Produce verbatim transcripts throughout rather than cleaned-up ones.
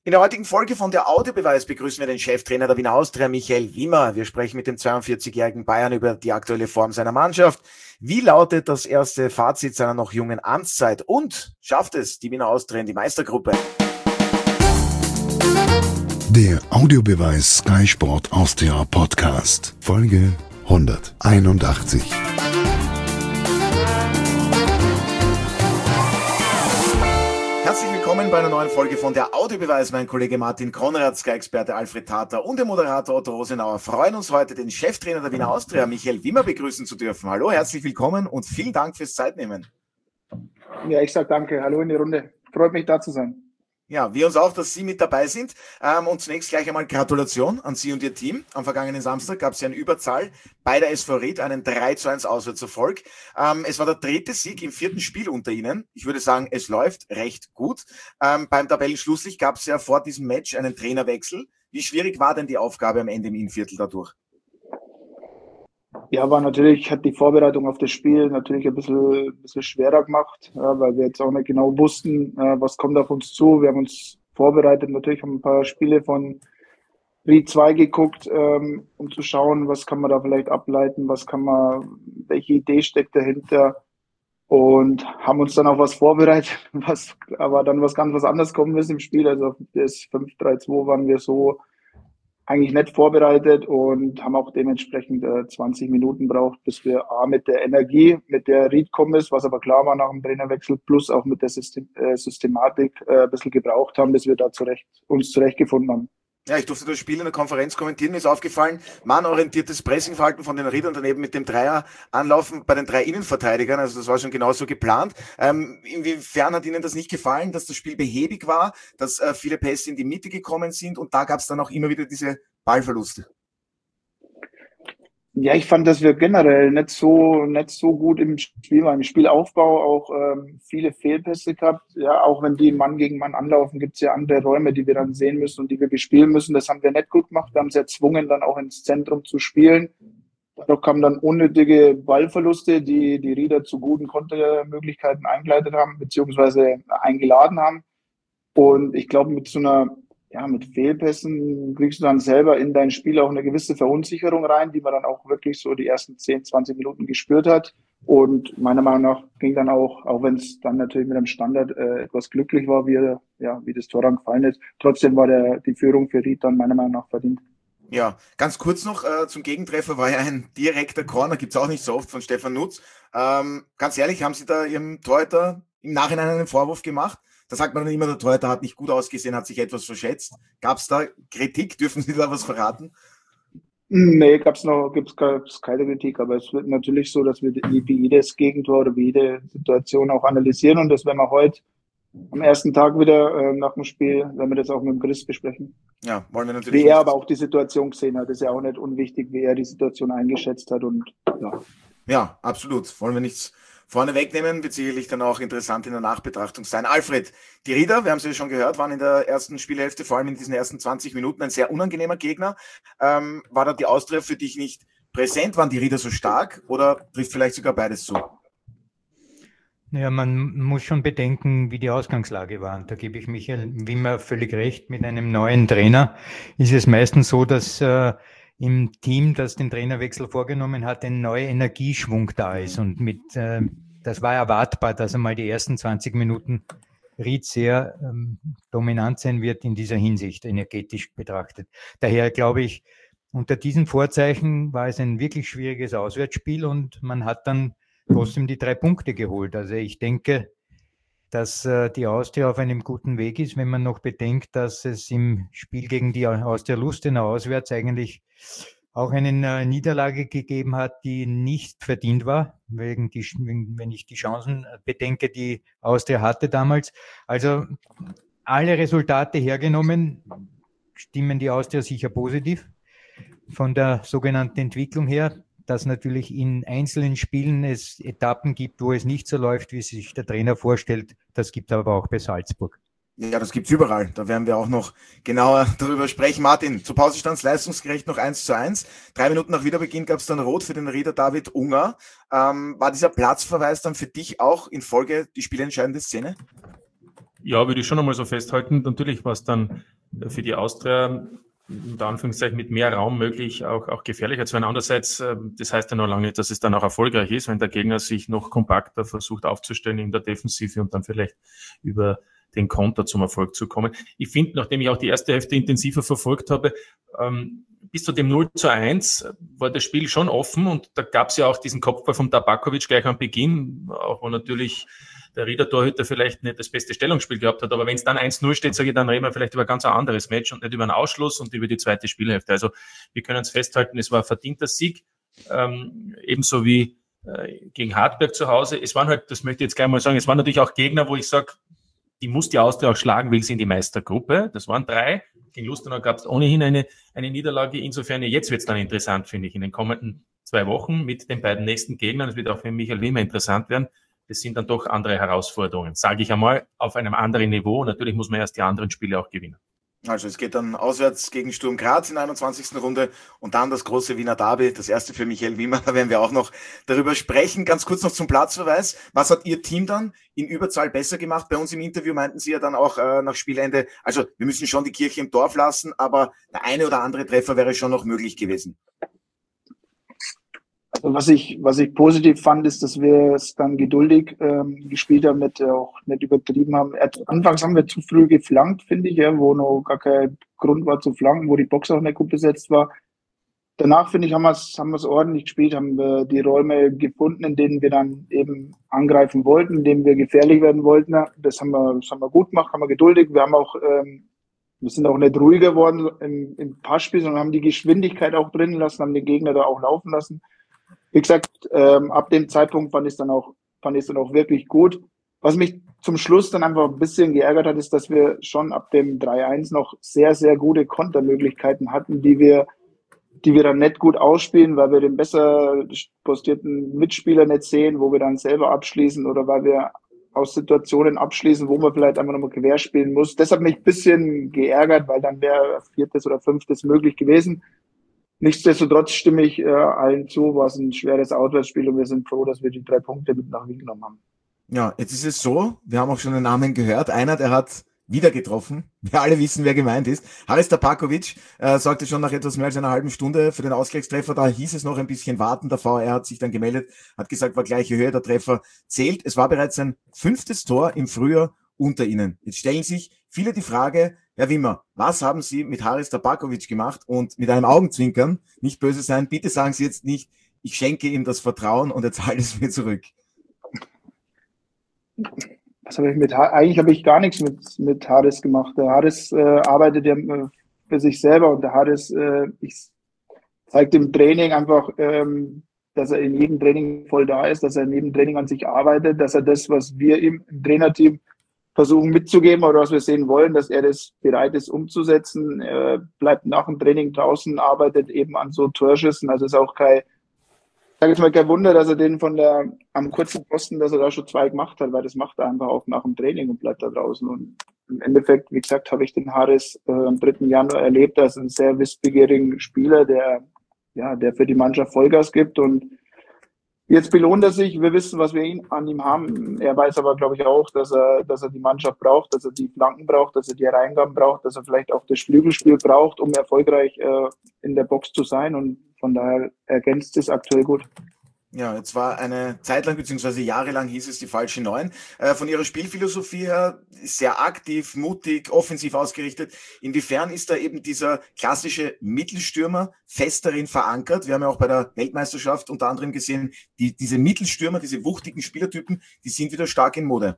In der heutigen Folge von der Audiobeweis begrüßen wir den Cheftrainer der Wiener Austria, Michael Wimmer. Wir sprechen mit dem zweiundvierzigjährigen Bayern über die aktuelle Form seiner Mannschaft. Wie lautet das erste Fazit seiner noch jungen Amtszeit? Und schafft es die Wiener Austria in die Meistergruppe? Der Audiobeweis Sky Sport Austria Podcast, Folge hunderteinundachtzig. Herzlich willkommen bei einer neuen Folge von der Audiobeweis. Mein Kollege Martin Konrad, Sky-Experte Alfred Tater und der Moderator Otto Rosenauer freuen uns heute, den Cheftrainer der Wiener Austria, Michael Wimmer, begrüßen zu dürfen. Hallo, herzlich willkommen und vielen Dank fürs Zeitnehmen. Ja, ich sage danke. Hallo in die Runde. Freut mich, da zu sein. Ja, wir uns auch, dass Sie mit dabei sind. Ähm, und zunächst gleich einmal Gratulation an Sie und Ihr Team. Am vergangenen Samstag gab es ja eine Überzahl bei der S V Ried, einen drei zu eins Auswärtserfolg. Ähm, es war der dritte Sieg im vierten Spiel unter Ihnen. Ich würde sagen, es läuft recht gut. Ähm, beim Tabellenschlusslicht gab es ja vor diesem Match einen Trainerwechsel. Wie schwierig war denn die Aufgabe am Ende im Innviertel dadurch? Ja, war natürlich, hat die Vorbereitung auf das Spiel natürlich ein bisschen, ein bisschen schwerer gemacht, ja, weil wir jetzt auch nicht genau wussten, äh, was kommt auf uns zu. Wir haben uns vorbereitet, natürlich haben ein paar Spiele von Ried zwei geguckt, ähm, um zu schauen, was kann man da vielleicht ableiten, was kann man, welche Idee steckt dahinter, und haben uns dann auf was vorbereitet, was aber dann was ganz was anderes kommen ist im Spiel. Also auf das fünf drei zwei waren wir so eigentlich nicht vorbereitet und haben auch dementsprechend äh, zwanzig Minuten braucht, bis wir A, mit der Energie, mit der Ried gekommen ist, was aber klar war nach dem Trainerwechsel, plus auch mit der System, äh, Systematik äh, ein bisschen gebraucht haben, bis wir da zurecht, uns zurechtgefunden haben. Ja, ich durfte das Spiel in der Konferenz kommentieren. Mir ist aufgefallen, mannorientiertes Pressingverhalten von den Riedern, daneben mit dem Dreier anlaufen bei den drei Innenverteidigern. Also das war schon genauso geplant. Ähm, inwiefern hat Ihnen das nicht gefallen, dass das Spiel behäbig war, dass äh, viele Pässe in die Mitte gekommen sind und da gab es dann auch immer wieder diese Ballverluste? Ja, ich fand, dass wir generell nicht so nicht so gut im Spiel waren. Im Spielaufbau auch ähm, viele Fehlpässe gehabt. Ja, auch wenn die Mann gegen Mann anlaufen, gibt es ja andere Räume, die wir dann sehen müssen und die wir bespielen müssen. Das haben wir nicht gut gemacht. Wir haben sie erzwungen, dann auch ins Zentrum zu spielen. Dadurch kamen dann unnötige Ballverluste, die die Rieder zu guten Kontermöglichkeiten eingeleitet haben, beziehungsweise eingeladen haben. Und ich glaube, mit so einer Ja, mit Fehlpässen kriegst du dann selber in dein Spiel auch eine gewisse Verunsicherung rein, die man dann auch wirklich so die ersten zehn, zwanzig Minuten gespürt hat. Und meiner Meinung nach ging dann auch, auch wenn es dann natürlich mit dem Standard äh, etwas glücklich war, wie, ja, wie das Tor dann gefallen ist, trotzdem war der, die Führung für Ried dann meiner Meinung nach verdient. Ja, ganz kurz noch äh, zum Gegentreffer war ja ein direkter Corner, gibt's auch nicht so oft, von Stefan Nutz. Ähm, ganz ehrlich, haben Sie da Ihrem Torhüter im Nachhinein einen Vorwurf gemacht? Da sagt man dann immer, der Torhüter hat nicht gut ausgesehen, hat sich etwas verschätzt. Gab es da Kritik? Dürfen Sie da was verraten? Nee, gab's noch, gibt's, gab's keine Kritik, aber es wird natürlich so, dass wir wie jedes Gegentor oder wie jede Situation auch analysieren, und das werden wir heute am ersten Tag wieder äh, nach dem Spiel, wenn wir das auch mit dem Chris besprechen. Ja, wollen wir natürlich. Wie er aber auch die Situation gesehen hat, ist ja auch nicht unwichtig, wie er die Situation eingeschätzt hat, und ja. Ja, absolut. Wollen wir nichts vorne wegnehmen, wird sicherlich dann auch interessant in der Nachbetrachtung sein. Alfred, die Rieder, wir haben es ja schon gehört, waren in der ersten Spielhälfte, vor allem in diesen ersten zwanzig Minuten, ein sehr unangenehmer Gegner. Ähm, war da die Austria für dich nicht präsent? Waren die Rieder so stark oder trifft vielleicht sogar beides zu? Naja, man muss schon bedenken, wie die Ausgangslage war. Und da gebe ich Michael Wimmer völlig recht. Mit einem neuen Trainer ist es meistens so, dass äh, im Team, das den Trainerwechsel vorgenommen hat, ein neuer Energieschwung da ist. Und mit, äh, das war erwartbar, dass einmal die ersten zwanzig Minuten Ried sehr ähm, dominant sein wird in dieser Hinsicht, energetisch betrachtet. Daher glaube ich, unter diesen Vorzeichen war es ein wirklich schwieriges Auswärtsspiel und man hat dann trotzdem die drei Punkte geholt. Also ich denke, dass äh, die Austria auf einem guten Weg ist, wenn man noch bedenkt, dass es im Spiel gegen die Austria Lustenau auswärts eigentlich auch eine äh, Niederlage gegeben hat, die nicht verdient war, wegen die, wenn ich die Chancen bedenke, die Austria hatte damals. Also alle Resultate hergenommen, stimmen die Austria sicher positiv. Von der sogenannten Entwicklung her, dass natürlich in einzelnen Spielen es Etappen gibt, wo es nicht so läuft, wie sich der Trainer vorstellt. Das gibt es aber auch bei Salzburg. Ja, das gibt's überall. Da werden wir auch noch genauer darüber sprechen. Martin, zur Pause stand es leistungsgerecht noch eins zu eins. Drei Minuten nach Wiederbeginn gab es dann Rot für den Rieder David Unger. Ähm, war dieser Platzverweis dann für dich auch in Folge die spielentscheidende Szene? Ja, würde ich schon einmal so festhalten. Natürlich war es dann für die Austria unter Anführungszeichen mit mehr Raum möglich, auch, auch gefährlicher zu werden. Andererseits, das heißt ja noch lange nicht, dass es dann auch erfolgreich ist, wenn der Gegner sich noch kompakter versucht aufzustellen in der Defensive und dann vielleicht über den Konter zum Erfolg zu kommen. Ich finde, nachdem ich auch die erste Hälfte intensiver verfolgt habe, ähm, bis zu dem null zu eins war das Spiel schon offen und da gab es ja auch diesen Kopfball von Tabakovic gleich am Beginn, auch wo natürlich der Rieder-Torhüter vielleicht nicht das beste Stellungsspiel gehabt hat, aber wenn es dann eins null steht, sage ich, dann reden wir vielleicht über ein ganz anderes Match und nicht über einen Ausschluss und über die zweite Spielhälfte. Also wir können es festhalten, es war ein verdienter Sieg, ähm, ebenso wie äh, gegen Hartberg zu Hause. Es waren halt, das möchte ich jetzt gleich mal sagen, es waren natürlich auch Gegner, wo ich sage, die muss die Austria auch schlagen, will sie in die Meistergruppe. Das waren drei. Gegen Lustenau gab es ohnehin eine, eine Niederlage. Insofern, jetzt wird es dann interessant, finde ich, in den kommenden zwei Wochen mit den beiden nächsten Gegnern. Das wird auch für Michael Wimmer interessant werden. Das sind dann doch andere Herausforderungen, sage ich einmal, auf einem anderen Niveau. Natürlich muss man erst die anderen Spiele auch gewinnen. Also es geht dann auswärts gegen Sturm Graz in der einundzwanzigsten Runde und dann das große Wiener Derby, das erste für Michael Wimmer. Da werden wir auch noch darüber sprechen. Ganz kurz noch zum Platzverweis. Was hat Ihr Team dann in Überzahl besser gemacht? Bei uns im Interview meinten Sie ja dann auch äh, nach Spielende, also wir müssen schon die Kirche im Dorf lassen, aber der eine oder andere Treffer wäre schon noch möglich gewesen. Also was ich, was ich positiv fand, ist, dass wir es dann geduldig ähm, gespielt haben, nicht, auch nicht übertrieben haben. Anfangs haben wir zu früh geflankt, finde ich, ja, wo noch gar kein Grund war zu flanken, wo die Box auch nicht gut besetzt war. Danach, finde ich, haben wir es haben wir es ordentlich gespielt, haben wir die Räume gefunden, in denen wir dann eben angreifen wollten, in denen wir gefährlich werden wollten. Das haben wir, das haben wir gut gemacht, haben wir geduldig. Wir haben auch, ähm, wir sind auch nicht ruhiger geworden im, im Passspiel, sondern haben die Geschwindigkeit auch drin lassen, haben den Gegner da auch laufen lassen. Wie gesagt, ähm, ab dem Zeitpunkt fand ich es dann auch, fand ich es dann auch wirklich gut. Was mich zum Schluss dann einfach ein bisschen geärgert hat, ist, dass wir schon ab dem drei eins noch sehr, sehr gute Kontermöglichkeiten hatten, die wir, die wir dann nicht gut ausspielen, weil wir den besser postierten Mitspieler nicht sehen, wo wir dann selber abschließen oder weil wir aus Situationen abschließen, wo man vielleicht einfach nochmal quer spielen muss. Das hat mich ein bisschen geärgert, weil dann wäre viertes oder fünftes möglich gewesen. Nichtsdestotrotz stimme ich äh, allen zu, war es ein schweres Auswärtsspiel und wir sind froh, dass wir die drei Punkte mit nach Wien genommen haben. Ja, jetzt ist es so, wir haben auch schon den Namen gehört, einer, der hat wieder getroffen. Wir alle wissen, wer gemeint ist. Haris Tabakovic äh, sorgte schon nach etwas mehr als einer halben Stunde für den Ausgleichstreffer. Da hieß es noch ein bisschen warten. Der V A R hat sich dann gemeldet, hat gesagt, war gleiche Höhe, der Treffer zählt. Es war bereits sein fünftes Tor im Frühjahr unter Ihnen. Jetzt stellen sich viele die Frage, Herr Wimmer, was haben Sie mit Haris Tabakovic gemacht? Und mit einem Augenzwinkern, nicht böse sein, bitte sagen Sie jetzt nicht, ich schenke ihm das Vertrauen und er zahlt es mir zurück. Was habe ich mit Eigentlich habe ich gar nichts mit, mit Haris gemacht. Der Haris äh, arbeitet ja für sich selber und der Haris äh, ich zeigt im Training einfach, ähm, dass er in jedem Training voll da ist, dass er in jedem Training an sich arbeitet, dass er das, was wir ihm im Trainerteam versuchen mitzugeben oder was wir sehen wollen, dass er das bereit ist umzusetzen. Er bleibt nach dem Training draußen, arbeitet eben an so Torschüssen. Also ist auch kein, ich sage jetzt mal, kein Wunder, dass er den von der, am kurzen Posten, dass er da schon zwei gemacht hat, weil das macht er einfach auch nach dem Training und bleibt da draußen. Und im Endeffekt, wie gesagt, habe ich den Haris äh, am dritten Januar erlebt als einen sehr wissbegierigen Spieler, der, ja, der für die Mannschaft Vollgas gibt und jetzt belohnt er sich. Wir wissen, was wir ihn, an ihm haben. Er weiß aber, glaube ich, auch, dass er, dass er die Mannschaft braucht, dass er die Flanken braucht, dass er die Reingaben braucht, dass er vielleicht auch das Flügelspiel braucht, um erfolgreich äh, in der Box zu sein. Und von daher ergänzt es aktuell gut. Ja, jetzt war eine Zeit lang, beziehungsweise jahrelang hieß es die falsche Neun. Äh, von Ihrer Spielphilosophie her sehr aktiv, mutig, offensiv ausgerichtet. Inwiefern ist da eben dieser klassische Mittelstürmer fest darin verankert? Wir haben ja auch bei der Weltmeisterschaft unter anderem gesehen, die, diese Mittelstürmer, diese wuchtigen Spielertypen, die sind wieder stark in Mode.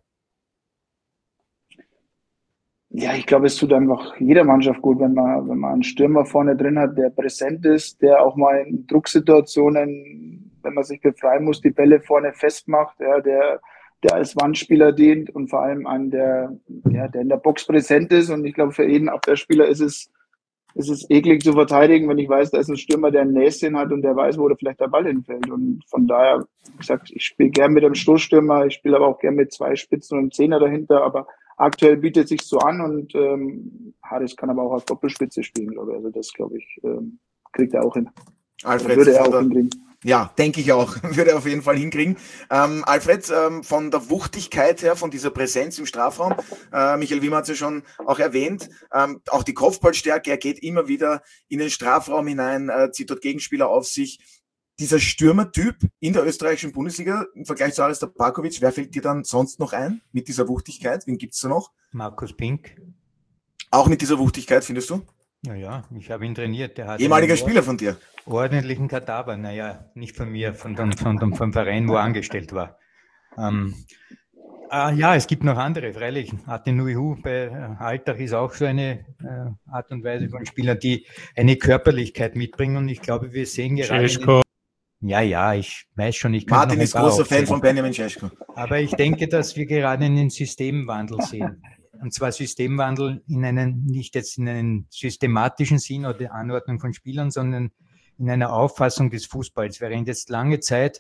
Ja, ich glaube, es tut einfach jeder Mannschaft gut, wenn man, wenn man einen Stürmer vorne drin hat, der präsent ist, der auch mal in Drucksituationen, wenn man sich befreien muss, die Bälle vorne festmacht, ja, der, der als Wandspieler dient und vor allem einen, der, ja, der in der Box präsent ist. Und ich glaube, für jeden Abwehrspieler ist es, ist es eklig zu verteidigen, wenn ich weiß, da ist ein Stürmer, der ein Näschen hat und der weiß, wo da vielleicht der Ball hinfällt. Und von daher, wie gesagt, ich spiele gern mit einem Stoßstürmer, ich spiele aber auch gern mit zwei Spitzen und einem Zehner dahinter, aber aktuell bietet sich so an und ähm, Haris kann aber auch als Doppelspitze spielen, glaube ich. Also das, glaube ich, ähm, kriegt er auch hin. Alfred, würde Sie er von auch der, hinkriegen. Ja, denke ich auch. Würde er auf jeden Fall hinkriegen. Ähm, Alfred, ähm, von der Wuchtigkeit her, von dieser Präsenz im Strafraum, äh, Michael Wimmer hat es ja schon auch erwähnt, ähm, auch die Kopfballstärke, er geht immer wieder in den Strafraum hinein, äh, zieht dort Gegenspieler auf sich. Dieser Stürmertyp in der österreichischen Bundesliga im Vergleich zu Aris Tabakovic, wer fällt dir dann sonst noch ein mit dieser Wuchtigkeit? Wen gibt's da noch? Markus Pink. Auch mit dieser Wuchtigkeit, findest du? Naja, ich habe ihn trainiert. Der hat ehemaliger Spieler von dir. Ordentlichen Kadaver. Naja, nicht von mir, von dem, von dem, vom Verein, wo er angestellt war. Ähm, äh, ja, es gibt noch andere, freilich. Atenuihu bei Alltag ist auch so eine äh, Art und Weise von Spielern, die eine Körperlichkeit mitbringen. Und ich glaube, wir sehen gerade... Cesko. Ja, ja, ich weiß schon. Ich kann Martin ist großer Fan von Benjamin Cesko. Aber ich denke, dass wir gerade einen Systemwandel sehen. Und zwar Systemwandel in einen, nicht jetzt in einen systematischen Sinn oder Anordnung von Spielern, sondern in einer Auffassung des Fußballs. Während jetzt lange Zeit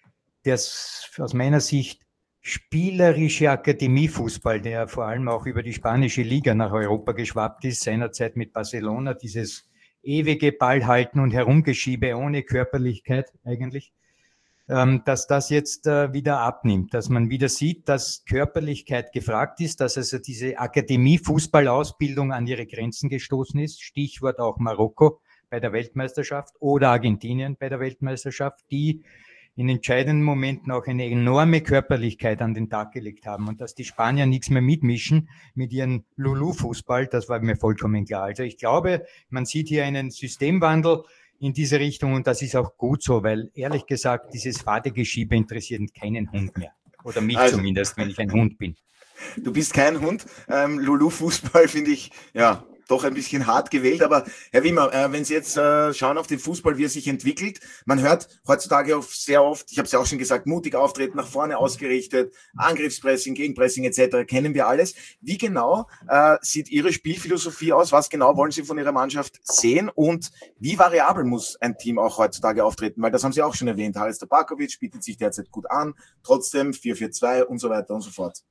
das aus meiner Sicht spielerische Akademiefußball, der vor allem auch über die spanische Liga nach Europa geschwappt ist, seinerzeit mit Barcelona, dieses ewige Ballhalten und Herumgeschiebe ohne Körperlichkeit eigentlich, dass das jetzt wieder abnimmt, dass man wieder sieht, dass Körperlichkeit gefragt ist, dass also diese Akademie-Fußballausbildung an ihre Grenzen gestoßen ist, Stichwort auch Marokko bei der Weltmeisterschaft oder Argentinien bei der Weltmeisterschaft, die in entscheidenden Momenten auch eine enorme Körperlichkeit an den Tag gelegt haben und dass die Spanier nichts mehr mitmischen mit ihrem Lulu-Fußball, das war mir vollkommen klar. Also ich glaube, man sieht hier einen Systemwandel in diese Richtung und das ist auch gut so, weil ehrlich gesagt, dieses Fadegeschiebe interessiert keinen Hund mehr. Oder mich also, zumindest, wenn ich ein Hund bin. Du bist kein Hund. Ähm, Lulu-Fußball finde ich, ja, doch ein bisschen hart gewählt, aber Herr Wimmer, äh, wenn Sie jetzt äh, schauen auf den Fußball, wie er sich entwickelt, man hört heutzutage auch sehr oft, ich habe es ja auch schon gesagt, mutig auftreten, nach vorne ausgerichtet, Angriffspressing, Gegenpressing et cetera, kennen wir alles. Wie genau äh, sieht Ihre Spielphilosophie aus? Was genau wollen Sie von Ihrer Mannschaft sehen und wie variabel muss ein Team auch heutzutage auftreten? Weil das haben Sie auch schon erwähnt, Aris Tabakovic bietet sich derzeit gut an, trotzdem vier vier zwei und so weiter und so fort.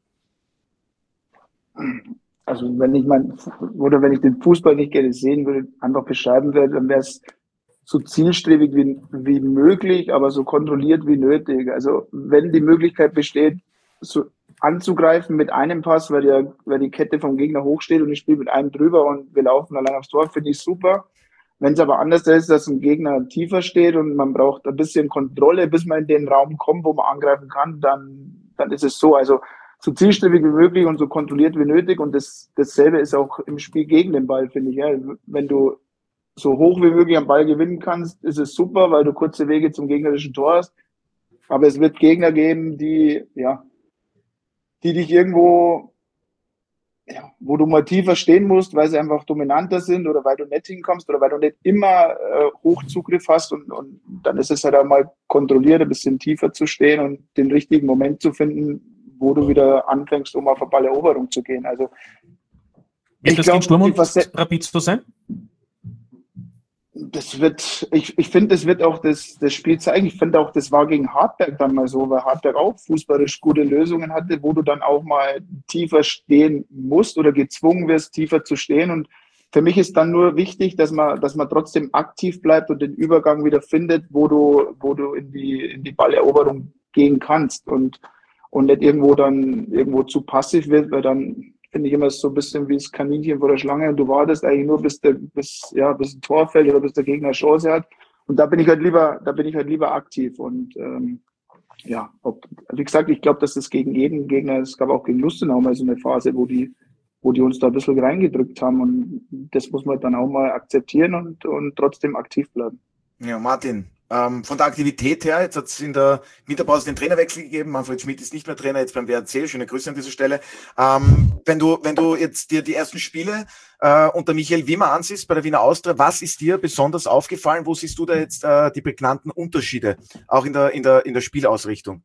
Also wenn ich mein, oder wenn ich den Fußball nicht gerne sehen würde, einfach beschreiben würde, dann wäre es so zielstrebig wie, wie möglich, aber so kontrolliert wie nötig. Also wenn die Möglichkeit besteht, so anzugreifen mit einem Pass, weil, der, weil die Kette vom Gegner hochsteht und ich spiele mit einem drüber und wir laufen allein aufs Tor, finde ich super. Wenn es aber anders ist, dass ein Gegner tiefer steht und man braucht ein bisschen Kontrolle, bis man in den Raum kommt, wo man angreifen kann, dann, dann ist es so. Also so zielstrebig wie möglich und so kontrolliert wie nötig. Und das, dasselbe ist auch im Spiel gegen den Ball, finde ich. Ja. Wenn du so hoch wie möglich am Ball gewinnen kannst, ist es super, weil du kurze Wege zum gegnerischen Tor hast. Aber es wird Gegner geben, die, ja, die dich irgendwo, ja, wo du mal tiefer stehen musst, weil sie einfach dominanter sind oder weil du nicht hinkommst oder weil du nicht immer äh, Hochzugriff hast. Und, und dann ist es halt auch mal kontrolliert, ein bisschen tiefer zu stehen und den richtigen Moment zu finden, wo du wieder anfängst, um auf eine Balleroberung zu gehen. Also wird das gegen Sturm und Rapid so sein? Das wird, ich, ich finde, das wird auch das, das Spiel zeigen. Ich finde auch, das war gegen Hartberg dann mal so, weil Hartberg auch fußballisch gute Lösungen hatte, wo du dann auch mal tiefer stehen musst oder gezwungen wirst, tiefer zu stehen. Und für mich ist dann nur wichtig, dass man, dass man trotzdem aktiv bleibt und den Übergang wieder findet, wo du, wo du in die, in die Balleroberung gehen kannst und und nicht irgendwo dann irgendwo zu passiv wird, weil dann finde ich immer so ein bisschen wie das Kaninchen vor der Schlange und du wartest eigentlich nur, bis der, bis, ja, bis ein Tor fällt oder bis der Gegner Chance hat. Und da bin ich halt lieber, da bin ich halt lieber aktiv. Und ähm, ja, ob, wie gesagt, ich glaube, dass das gegen jeden Gegner, es gab auch gegen Lustenau mal so eine Phase, wo die, wo die uns da ein bisschen reingedrückt haben. Und das muss man dann auch mal akzeptieren und, und trotzdem aktiv bleiben. Ja, Martin. Ähm, von der Aktivität her, jetzt hat es in der Winterpause den Trainerwechsel gegeben, Manfred Schmidt ist nicht mehr Trainer, jetzt beim W R C, schöne Grüße an dieser Stelle. Ähm, wenn du wenn du jetzt dir die ersten Spiele äh, unter Michael Wimmer ansiehst bei der Wiener Austria, was ist dir besonders aufgefallen? Wo siehst du da jetzt äh, die prägnanten Unterschiede, auch in der in der in der Spielausrichtung?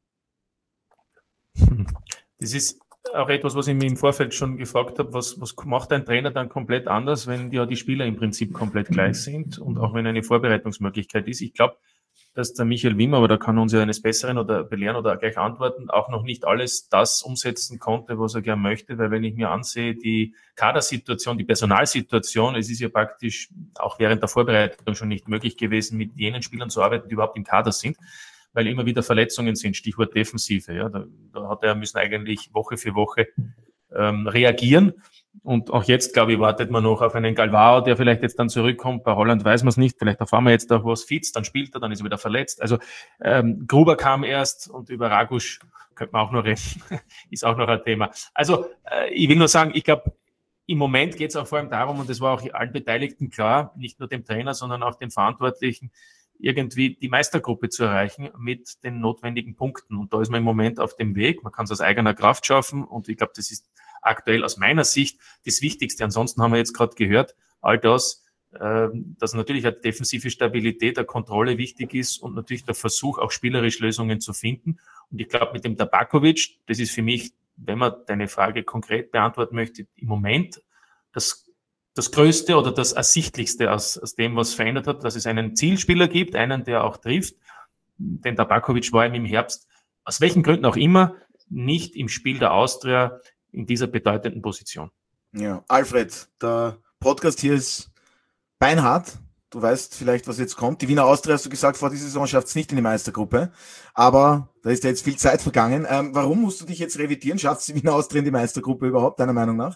Das ist auch etwas, was ich mir im Vorfeld schon gefragt habe, was, was macht ein Trainer dann komplett anders, wenn ja die Spieler im Prinzip komplett gleich sind und auch wenn eine Vorbereitungsmöglichkeit ist. Ich glaube, dass der Michael Wimmer, aber da kann uns ja eines Besseren oder belehren oder gleich antworten, auch noch nicht alles das umsetzen konnte, was er gern möchte, weil wenn ich mir ansehe, die Kadersituation, die Personalsituation, es ist ja praktisch auch während der Vorbereitung schon nicht möglich gewesen, mit jenen Spielern zu arbeiten, die überhaupt im Kader sind, weil immer wieder Verletzungen sind, Stichwort Defensive. Ja, da, da hat er müssen eigentlich Woche für Woche ähm, reagieren. Und auch jetzt, glaube ich, wartet man noch auf einen Galvao, der vielleicht jetzt dann zurückkommt. Bei Holland weiß man es nicht. Vielleicht erfahren wir jetzt auch was. Fitz, dann spielt er, dann ist er wieder verletzt. Also ähm, Gruber kam erst und über Ragusch könnte man auch noch reden. Ist auch noch ein Thema. Also äh, ich will nur sagen, ich glaube, im Moment geht es auch vor allem darum, und das war auch allen Beteiligten klar, nicht nur dem Trainer, sondern auch den Verantwortlichen, irgendwie die Meistergruppe zu erreichen mit den notwendigen Punkten. Und da ist man im Moment auf dem Weg. Man kann es aus eigener Kraft schaffen. Und ich glaube, das ist aktuell aus meiner Sicht das Wichtigste. Ansonsten haben wir jetzt gerade gehört, all das, äh, dass natürlich eine defensive Stabilität, eine Kontrolle wichtig ist und natürlich der Versuch, auch spielerisch Lösungen zu finden. Und ich glaube, mit dem Tabakovic, das ist für mich, wenn man deine Frage konkret beantworten möchte, im Moment das, das Größte oder das Ersichtlichste aus, aus dem, was verändert hat, dass es einen Zielspieler gibt, einen, der auch trifft. Denn Tabakovic war ihm im Herbst, aus welchen Gründen auch immer, nicht im Spiel der Austria in dieser bedeutenden Position. Ja, Alfred, der Podcast hier ist beinhart. Du weißt vielleicht, was jetzt kommt. Die Wiener Austria, hast du gesagt, vor dieser Saison schafft es nicht in die Meistergruppe. Aber da ist ja jetzt viel Zeit vergangen. Ähm, warum musst du dich jetzt revidieren? Schafft es die Wiener Austria in die Meistergruppe überhaupt, deiner Meinung nach?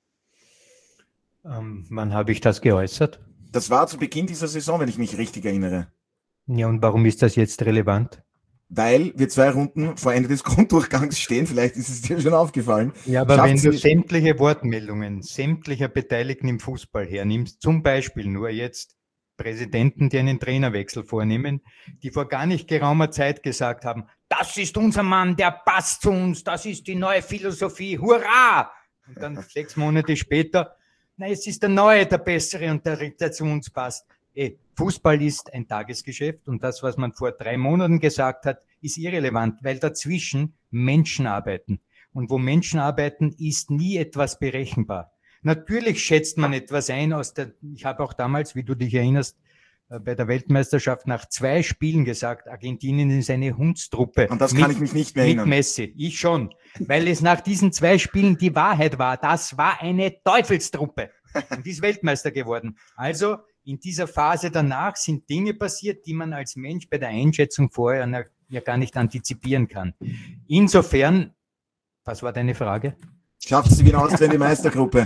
Ähm, wann habe ich das geäußert? Das war zu Beginn dieser Saison, wenn ich mich richtig erinnere. Ja, und warum ist das jetzt relevant? Weil wir zwei Runden vor Ende des Grunddurchgangs stehen. Vielleicht ist es dir schon aufgefallen. Ja, aber Schafft wenn es du nicht- sämtliche Wortmeldungen sämtlicher Beteiligten im Fußball hernimmst, zum Beispiel nur jetzt Präsidenten, die einen Trainerwechsel vornehmen, die vor gar nicht geraumer Zeit gesagt haben, das ist unser Mann, der passt zu uns, das ist die neue Philosophie, hurra! Und dann sechs Monate später, na, jetzt ist der Neue der Bessere und der, der zu uns passt. Ey, Fußball ist ein Tagesgeschäft und das, was man vor drei Monaten gesagt hat, ist irrelevant, weil dazwischen Menschen arbeiten. Und wo Menschen arbeiten, ist nie etwas berechenbar. Natürlich schätzt man etwas ein aus der, ich habe auch damals, wie du dich erinnerst, bei der Weltmeisterschaft nach zwei Spielen gesagt, Argentinien ist eine Hundstruppe. Und das kann ich mich nicht mehr Mit erinnern. Messi, ich schon. Weil es nach diesen zwei Spielen die Wahrheit war, das war eine Teufelstruppe und ist Weltmeister geworden. Also in dieser Phase danach sind Dinge passiert, die man als Mensch bei der Einschätzung vorher ja gar nicht antizipieren kann. Insofern, was war deine Frage? Schafft es die Wiener Austria in die Meistergruppe?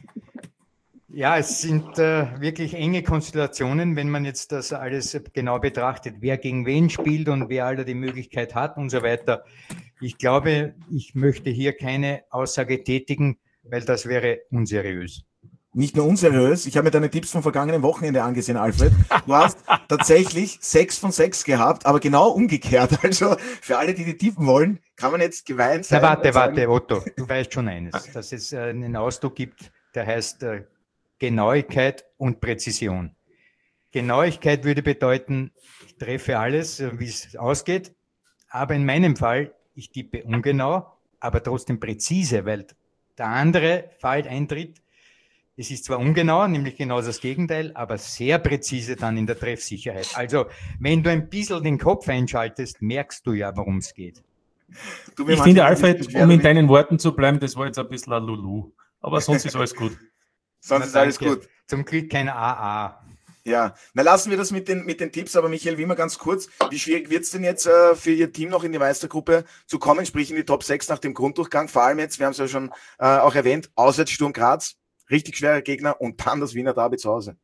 Ja, es sind äh, wirklich enge Konstellationen, wenn man jetzt das alles genau betrachtet, wer gegen wen spielt und wer alle die Möglichkeit hat und so weiter. Ich glaube, ich möchte hier keine Aussage tätigen, weil das wäre unseriös. Nicht nur unseriös, ich habe mir deine Tipps vom vergangenen Wochenende angesehen, Alfred. Du hast tatsächlich sechs von sechs gehabt, aber genau umgekehrt. Also für alle, die die tippen wollen, kann man jetzt geweint sein. Na, warte, warte, Otto, du weißt schon eines, dass es äh, einen Ausdruck gibt, der heißt äh, Genauigkeit und Präzision. Genauigkeit würde bedeuten, ich treffe alles, äh, wie es ausgeht, aber in meinem Fall, ich tippe ungenau, aber trotzdem präzise, weil der andere Fall eintritt. Es ist zwar ungenau, nämlich genau das Gegenteil, aber sehr präzise dann in der Treffsicherheit. Also, wenn du ein bisschen den Kopf einschaltest, merkst du ja, worum es geht. Du, mir Ich manchmal finde, ein Alfred, bisschen schwer um in damit. deinen Worten zu bleiben, das war jetzt ein bisschen ein Lulu. Aber sonst ist alles gut. Sonst Na, ist alles danke. gut. Zum Glück kein A A. Ja, na lassen wir das mit den, mit den Tipps, aber Michael Wimmer ganz kurz, wie schwierig wird es denn jetzt äh, für Ihr Team noch in die Meistergruppe zu kommen, sprich in die Top sechs nach dem Grunddurchgang, vor allem jetzt, wir haben es ja schon äh, auch erwähnt, auswärts Sturm Graz, richtig schwerer Gegner und dann das Wiener Derby zu Hause.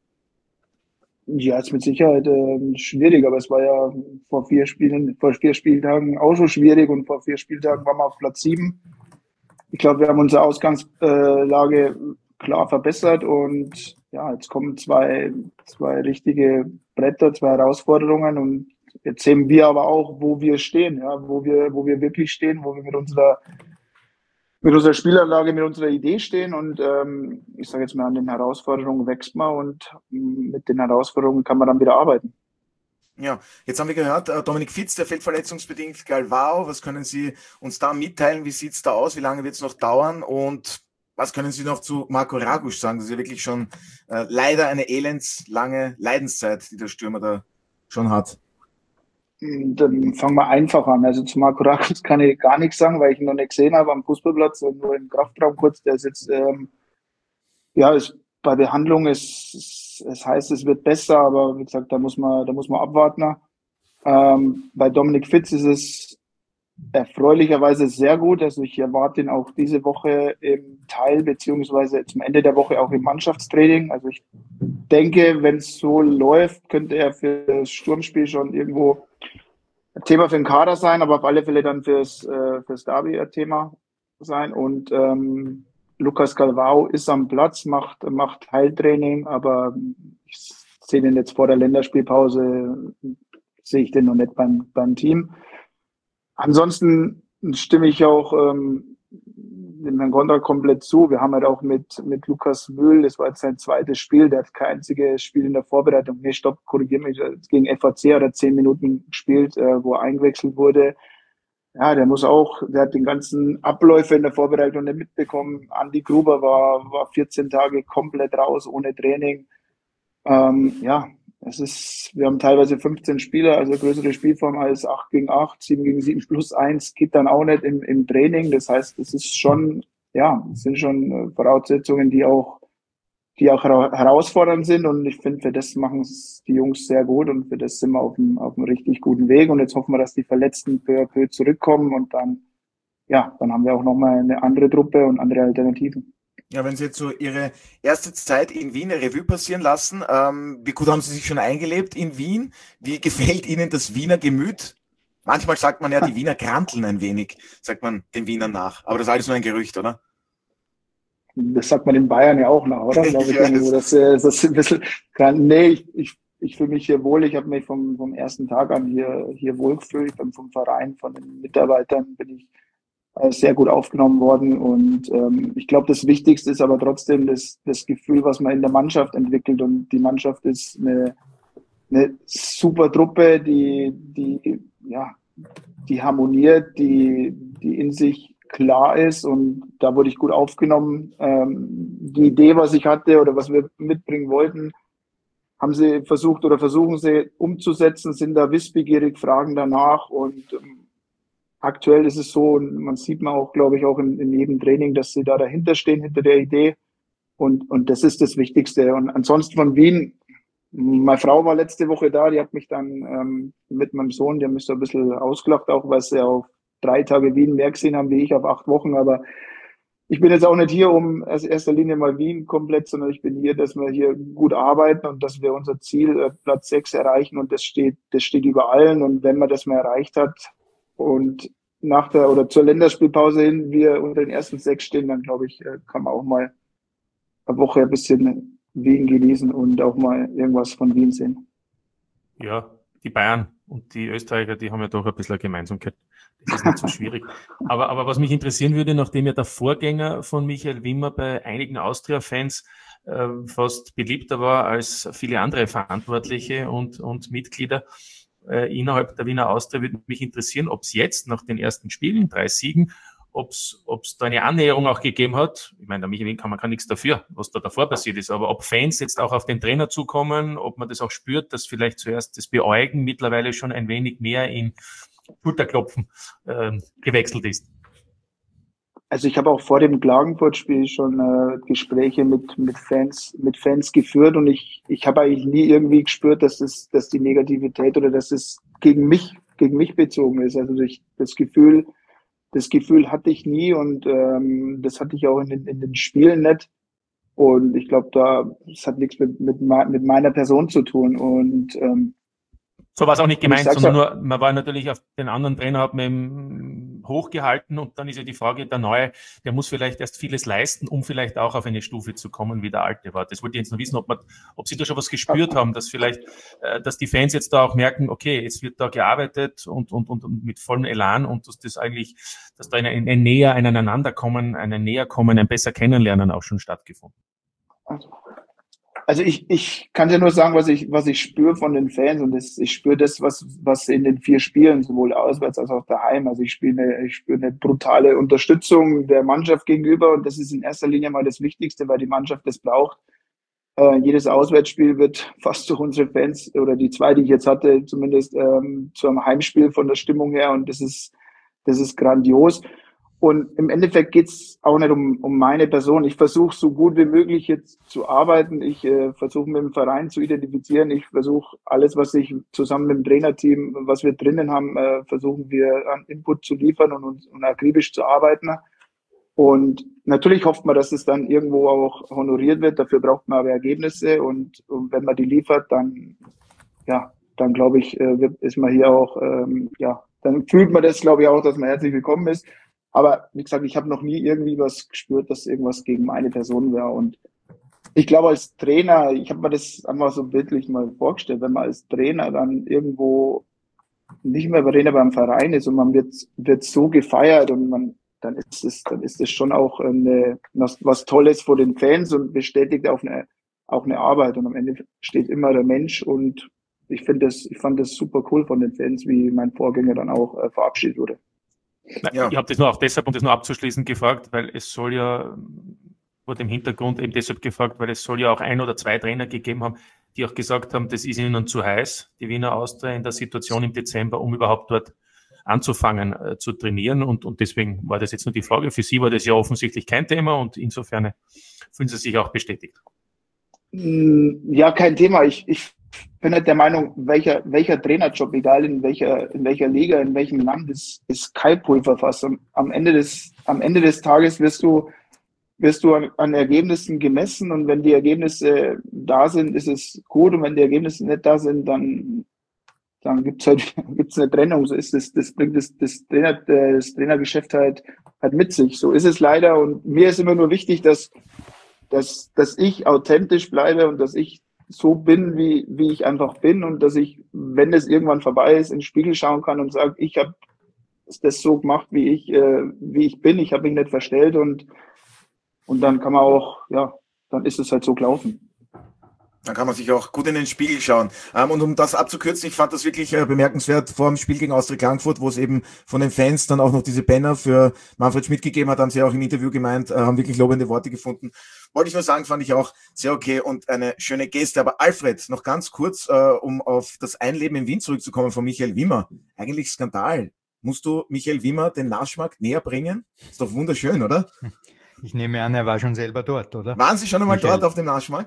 Ja, ist mit Sicherheit äh, schwierig, aber es war ja vor vier Spielen, vor vier Spieltagen auch schon schwierig und vor vier Spieltagen waren wir auf Platz sieben. Ich glaube, wir haben unsere Ausgangslage klar verbessert und ja, jetzt kommen zwei, zwei richtige Bretter, zwei Herausforderungen und jetzt sehen wir aber auch, wo wir stehen, ja, wo wir, wo wir wirklich stehen, wo wir mit unserer mit unserer Spielanlage, mit unserer Idee stehen und ähm, ich sage jetzt mal, an den Herausforderungen wächst man und mit den Herausforderungen kann man dann wieder arbeiten. Ja, jetzt haben wir gehört, äh, Dominik Fitz, der fällt verletzungsbedingt, Galvao, was können Sie uns da mitteilen, wie sieht's da aus, wie lange wird's noch dauern und was können Sie noch zu Marco Ragusch sagen? Das ist ja wirklich schon äh, leider eine elendslange Leidenszeit, die der Stürmer da schon hat. Dann fangen wir einfach an. Also zu Marco Rackus kann ich gar nichts sagen, weil ich ihn noch nicht gesehen habe am Fußballplatz und nur im Kraftraum kurz. Der ist jetzt, ähm, ja, ist bei Behandlung. Es, es heißt, es wird besser, aber wie gesagt, da muss man, da muss man abwarten. Ähm, bei Dominik Fitz ist es erfreulicherweise sehr gut. Also ich erwarte ihn auch diese Woche im Teil beziehungsweise zum Ende der Woche auch im Mannschaftstraining. Also ich denke, wenn es so läuft, könnte er für das Sturmspiel schon irgendwo ein Thema für den Kader sein, aber auf alle Fälle dann fürs, äh, fürs Derby ein Thema sein. Und ähm, Lucas Galvao ist am Platz, macht, macht Heiltraining, aber ich sehe den jetzt vor der Länderspielpause, sehe ich den noch nicht beim, beim Team. Ansonsten stimme ich auch ähm, dem Herrn Gondra komplett zu. Wir haben halt auch mit, mit Lukas Mühl, das war jetzt sein zweites Spiel, der hat kein einziges Spiel in der Vorbereitung, nee, stopp, korrigier mich, gegen F A C hat er zehn Minuten gespielt, äh, wo er eingewechselt wurde. Ja, der muss auch, der hat den ganzen Abläufe in der Vorbereitung nicht mitbekommen. Andi Gruber war, war vierzehn Tage komplett raus, ohne Training. Ähm, ja, es ist, wir haben teilweise fünfzehn Spieler, also größere Spielform als acht gegen acht, sieben gegen sieben plus eins geht dann auch nicht im, im Training. Das heißt, es ist schon, ja, es sind schon Voraussetzungen, die auch, die auch herausfordernd sind. Und ich finde, für das machen es die Jungs sehr gut und für das sind wir auf einem, auf einem richtig guten Weg. Und jetzt hoffen wir, dass die Verletzten peu à peu zurückkommen und dann, ja, dann haben wir auch nochmal eine andere Truppe und andere Alternativen. Ja, wenn Sie jetzt so Ihre erste Zeit in Wien Revue passieren lassen, ähm, wie gut haben Sie sich schon eingelebt in Wien? Wie gefällt Ihnen das Wiener Gemüt? Manchmal sagt man ja, die Wiener kranteln ein wenig, sagt man den Wienern nach. Aber das ist alles nur ein Gerücht, oder? Das sagt man in Bayern ja auch nach, oder? Glaube ich, irgendwo, dass das ein bisschen kann. Nee, ich, ich, ich fühle mich hier wohl. Ich habe mich vom, vom ersten Tag an hier, hier wohl gefühlt. Ich bin vom Verein, von den Mitarbeitern bin ich sehr gut aufgenommen worden und ähm, ich glaube, das Wichtigste ist aber trotzdem das, das Gefühl, was man in der Mannschaft entwickelt und die Mannschaft ist eine, eine super Truppe, die, die, ja, die harmoniert, die, die in sich klar ist und da wurde ich gut aufgenommen. Ähm, die Idee, was ich hatte oder was wir mitbringen wollten, haben sie versucht oder versuchen sie umzusetzen, sind da wissbegierig, fragen danach und ähm, aktuell ist es so, und man sieht man auch, glaube ich, auch in, in jedem Training, dass sie da dahinter stehen, hinter der Idee. Und, und das ist das Wichtigste. Und ansonsten von Wien, meine Frau war letzte Woche da, die hat mich dann ähm, mit meinem Sohn, die haben mich so ein bisschen ausgelacht, auch weil sie auf drei Tage Wien mehr gesehen haben wie ich auf acht Wochen. Aber ich bin jetzt auch nicht hier, um in erster Linie mal Wien komplett, sondern ich bin hier, dass wir hier gut arbeiten und dass wir unser Ziel, äh, Platz sechs, erreichen. Und das steht, das steht über allen. Und wenn man das mal erreicht hat, und nach der oder zur Länderspielpause hin wir unter den ersten sechs stehen, dann glaube ich, kann man auch mal eine Woche ein bisschen Wien genießen und auch mal irgendwas von Wien sehen. Ja, die Bayern und die Österreicher, die haben ja doch ein bisschen eine Gemeinsamkeit. Das ist nicht so schwierig. Aber, aber was mich interessieren würde, nachdem ja der Vorgänger von Michael Wimmer bei einigen Austria-Fans äh, fast beliebter war als viele andere Verantwortliche und, und Mitglieder, Äh, innerhalb der Wiener Austria, würde mich interessieren, ob es jetzt nach den ersten Spielen, drei Siegen, ob es da eine Annäherung auch gegeben hat. Ich meine, der Michael kann man kann nichts dafür, was da davor passiert ist, aber ob Fans jetzt auch auf den Trainer zukommen, ob man das auch spürt, dass vielleicht zuerst das Beäugen mittlerweile schon ein wenig mehr in Schulterklopfen äh, gewechselt ist. Also ich habe auch vor dem Klagenfurt-Spiel schon äh, Gespräche mit mit Fans mit Fans geführt und ich ich habe eigentlich nie irgendwie gespürt, dass das dass die Negativität oder dass es gegen mich gegen mich bezogen ist. Also ich, das Gefühl das Gefühl hatte ich nie und ähm, das hatte ich auch in den in den Spielen nicht. Und ich glaube, da das hat nichts mit mit mit meiner Person zu tun und ähm, so war es auch nicht gemeint, sondern nur, man war natürlich auf den anderen Trainer, hat man hochgehalten und dann ist ja die Frage, der Neue, der muss vielleicht erst vieles leisten, um vielleicht auch auf eine Stufe zu kommen, wie der Alte war. Das wollte ich jetzt noch wissen, ob man, ob Sie da schon was gespürt haben, dass vielleicht, dass die Fans jetzt da auch merken, okay, jetzt wird da gearbeitet und, und, und, und mit vollem Elan und dass das eigentlich, dass da ein, ein näher ein Aneinanderkommen, ein Näherkommen, ein besser Kennenlernen auch schon stattgefunden. Also ich, ich kann ja nur sagen, was ich, was ich spüre von den Fans und das, ich spüre das, was, was in den vier Spielen, sowohl auswärts als auch daheim. Also ich spüre eine, ich spüre eine brutale Unterstützung der Mannschaft gegenüber und das ist in erster Linie mal das Wichtigste, weil die Mannschaft das braucht. Äh, jedes Auswärtsspiel wird fast durch unsere Fans, oder die zwei, die ich jetzt hatte, zumindest ähm, zu einem Heimspiel von der Stimmung her. Und das ist, das ist grandios. Und im Endeffekt geht's auch nicht um, um meine Person. Ich versuche so gut wie möglich jetzt zu arbeiten. Ich äh, versuche mit dem Verein zu identifizieren. Ich versuche alles, was ich zusammen mit dem Trainerteam, was wir drinnen haben, äh, versuchen wir an Input zu liefern und, und, und akribisch zu arbeiten. Und natürlich hofft man, dass es dann irgendwo auch honoriert wird. Dafür braucht man aber Ergebnisse. Und, und wenn man die liefert, dann, ja, dann glaube ich, äh, wird, ist man hier auch, ähm, ja, dann fühlt man das, glaube ich, auch, dass man herzlich willkommen ist. Aber wie gesagt, ich habe noch nie irgendwie was gespürt, dass irgendwas gegen meine Person wäre. Und ich glaube, als Trainer, ich habe mir das einfach so bildlich mal vorgestellt, wenn man als Trainer dann irgendwo nicht mehr Trainer beim Verein ist und man wird, wird so gefeiert und man, dann ist es, dann ist es schon auch eine, was, was Tolles vor den Fans und bestätigt auch eine, auch eine Arbeit. Und am Ende steht immer der Mensch. Und ich finde das, ich fand das super cool von den Fans, wie mein Vorgänger dann auch äh, verabschiedet wurde. Ja. Ich habe das nur auch deshalb, um das nur abzuschließen, gefragt, weil es soll ja, vor dem Hintergrund eben deshalb gefragt, weil es soll ja auch ein oder zwei Trainer gegeben haben, die auch gesagt haben, das ist ihnen zu heiß, die Wiener Austria in der Situation im Dezember, um überhaupt dort anzufangen äh, zu trainieren. Und, und deswegen war das jetzt nur die Frage. Für Sie war das ja offensichtlich kein Thema und insofern fühlen Sie sich auch bestätigt. Ja, kein Thema. Ich, ich bin halt der Meinung, welcher, welcher Trainerjob, egal in welcher, in welcher Liga, in welchem Land, ist, ist kein Pulverfass. Am, am Ende des, am Ende des Tages wirst du, wirst du an, an Ergebnissen gemessen, und wenn die Ergebnisse da sind, ist es gut, und wenn die Ergebnisse nicht da sind, dann, dann gibt's halt, gibt's eine Trennung. So ist es, das bringt das, das Trainer, das Trainergeschäft halt, halt mit sich. So ist es leider, und mir ist immer nur wichtig, dass, dass, dass ich authentisch bleibe und dass ich so bin, wie, wie ich einfach bin, und dass ich, wenn es irgendwann vorbei ist, in den Spiegel schauen kann und sage, ich habe das so gemacht, wie ich, äh, wie ich bin, ich habe mich nicht verstellt, und, und dann kann man auch, ja, dann ist es halt so gelaufen. Dann kann man sich auch gut in den Spiegel schauen. Ähm, und um das abzukürzen, ich fand das wirklich äh, bemerkenswert vor dem Spiel gegen Austria Klagenfurt, wo es eben von den Fans dann auch noch diese Banner für Manfred Schmidt gegeben hat, haben sie auch im Interview gemeint, äh, haben wirklich lobende Worte gefunden. Wollte ich nur sagen, fand ich auch sehr okay und eine schöne Geste. Aber Alfred, noch ganz kurz, äh, um auf das Einleben in Wien zurückzukommen von Michael Wimmer. Eigentlich Skandal. Musst du Michael Wimmer den Naschmarkt näher bringen? Ist doch wunderschön, oder? Ich nehme an, er war schon selber dort, oder? Waren Sie schon einmal Michael. dort auf dem Naschmarkt?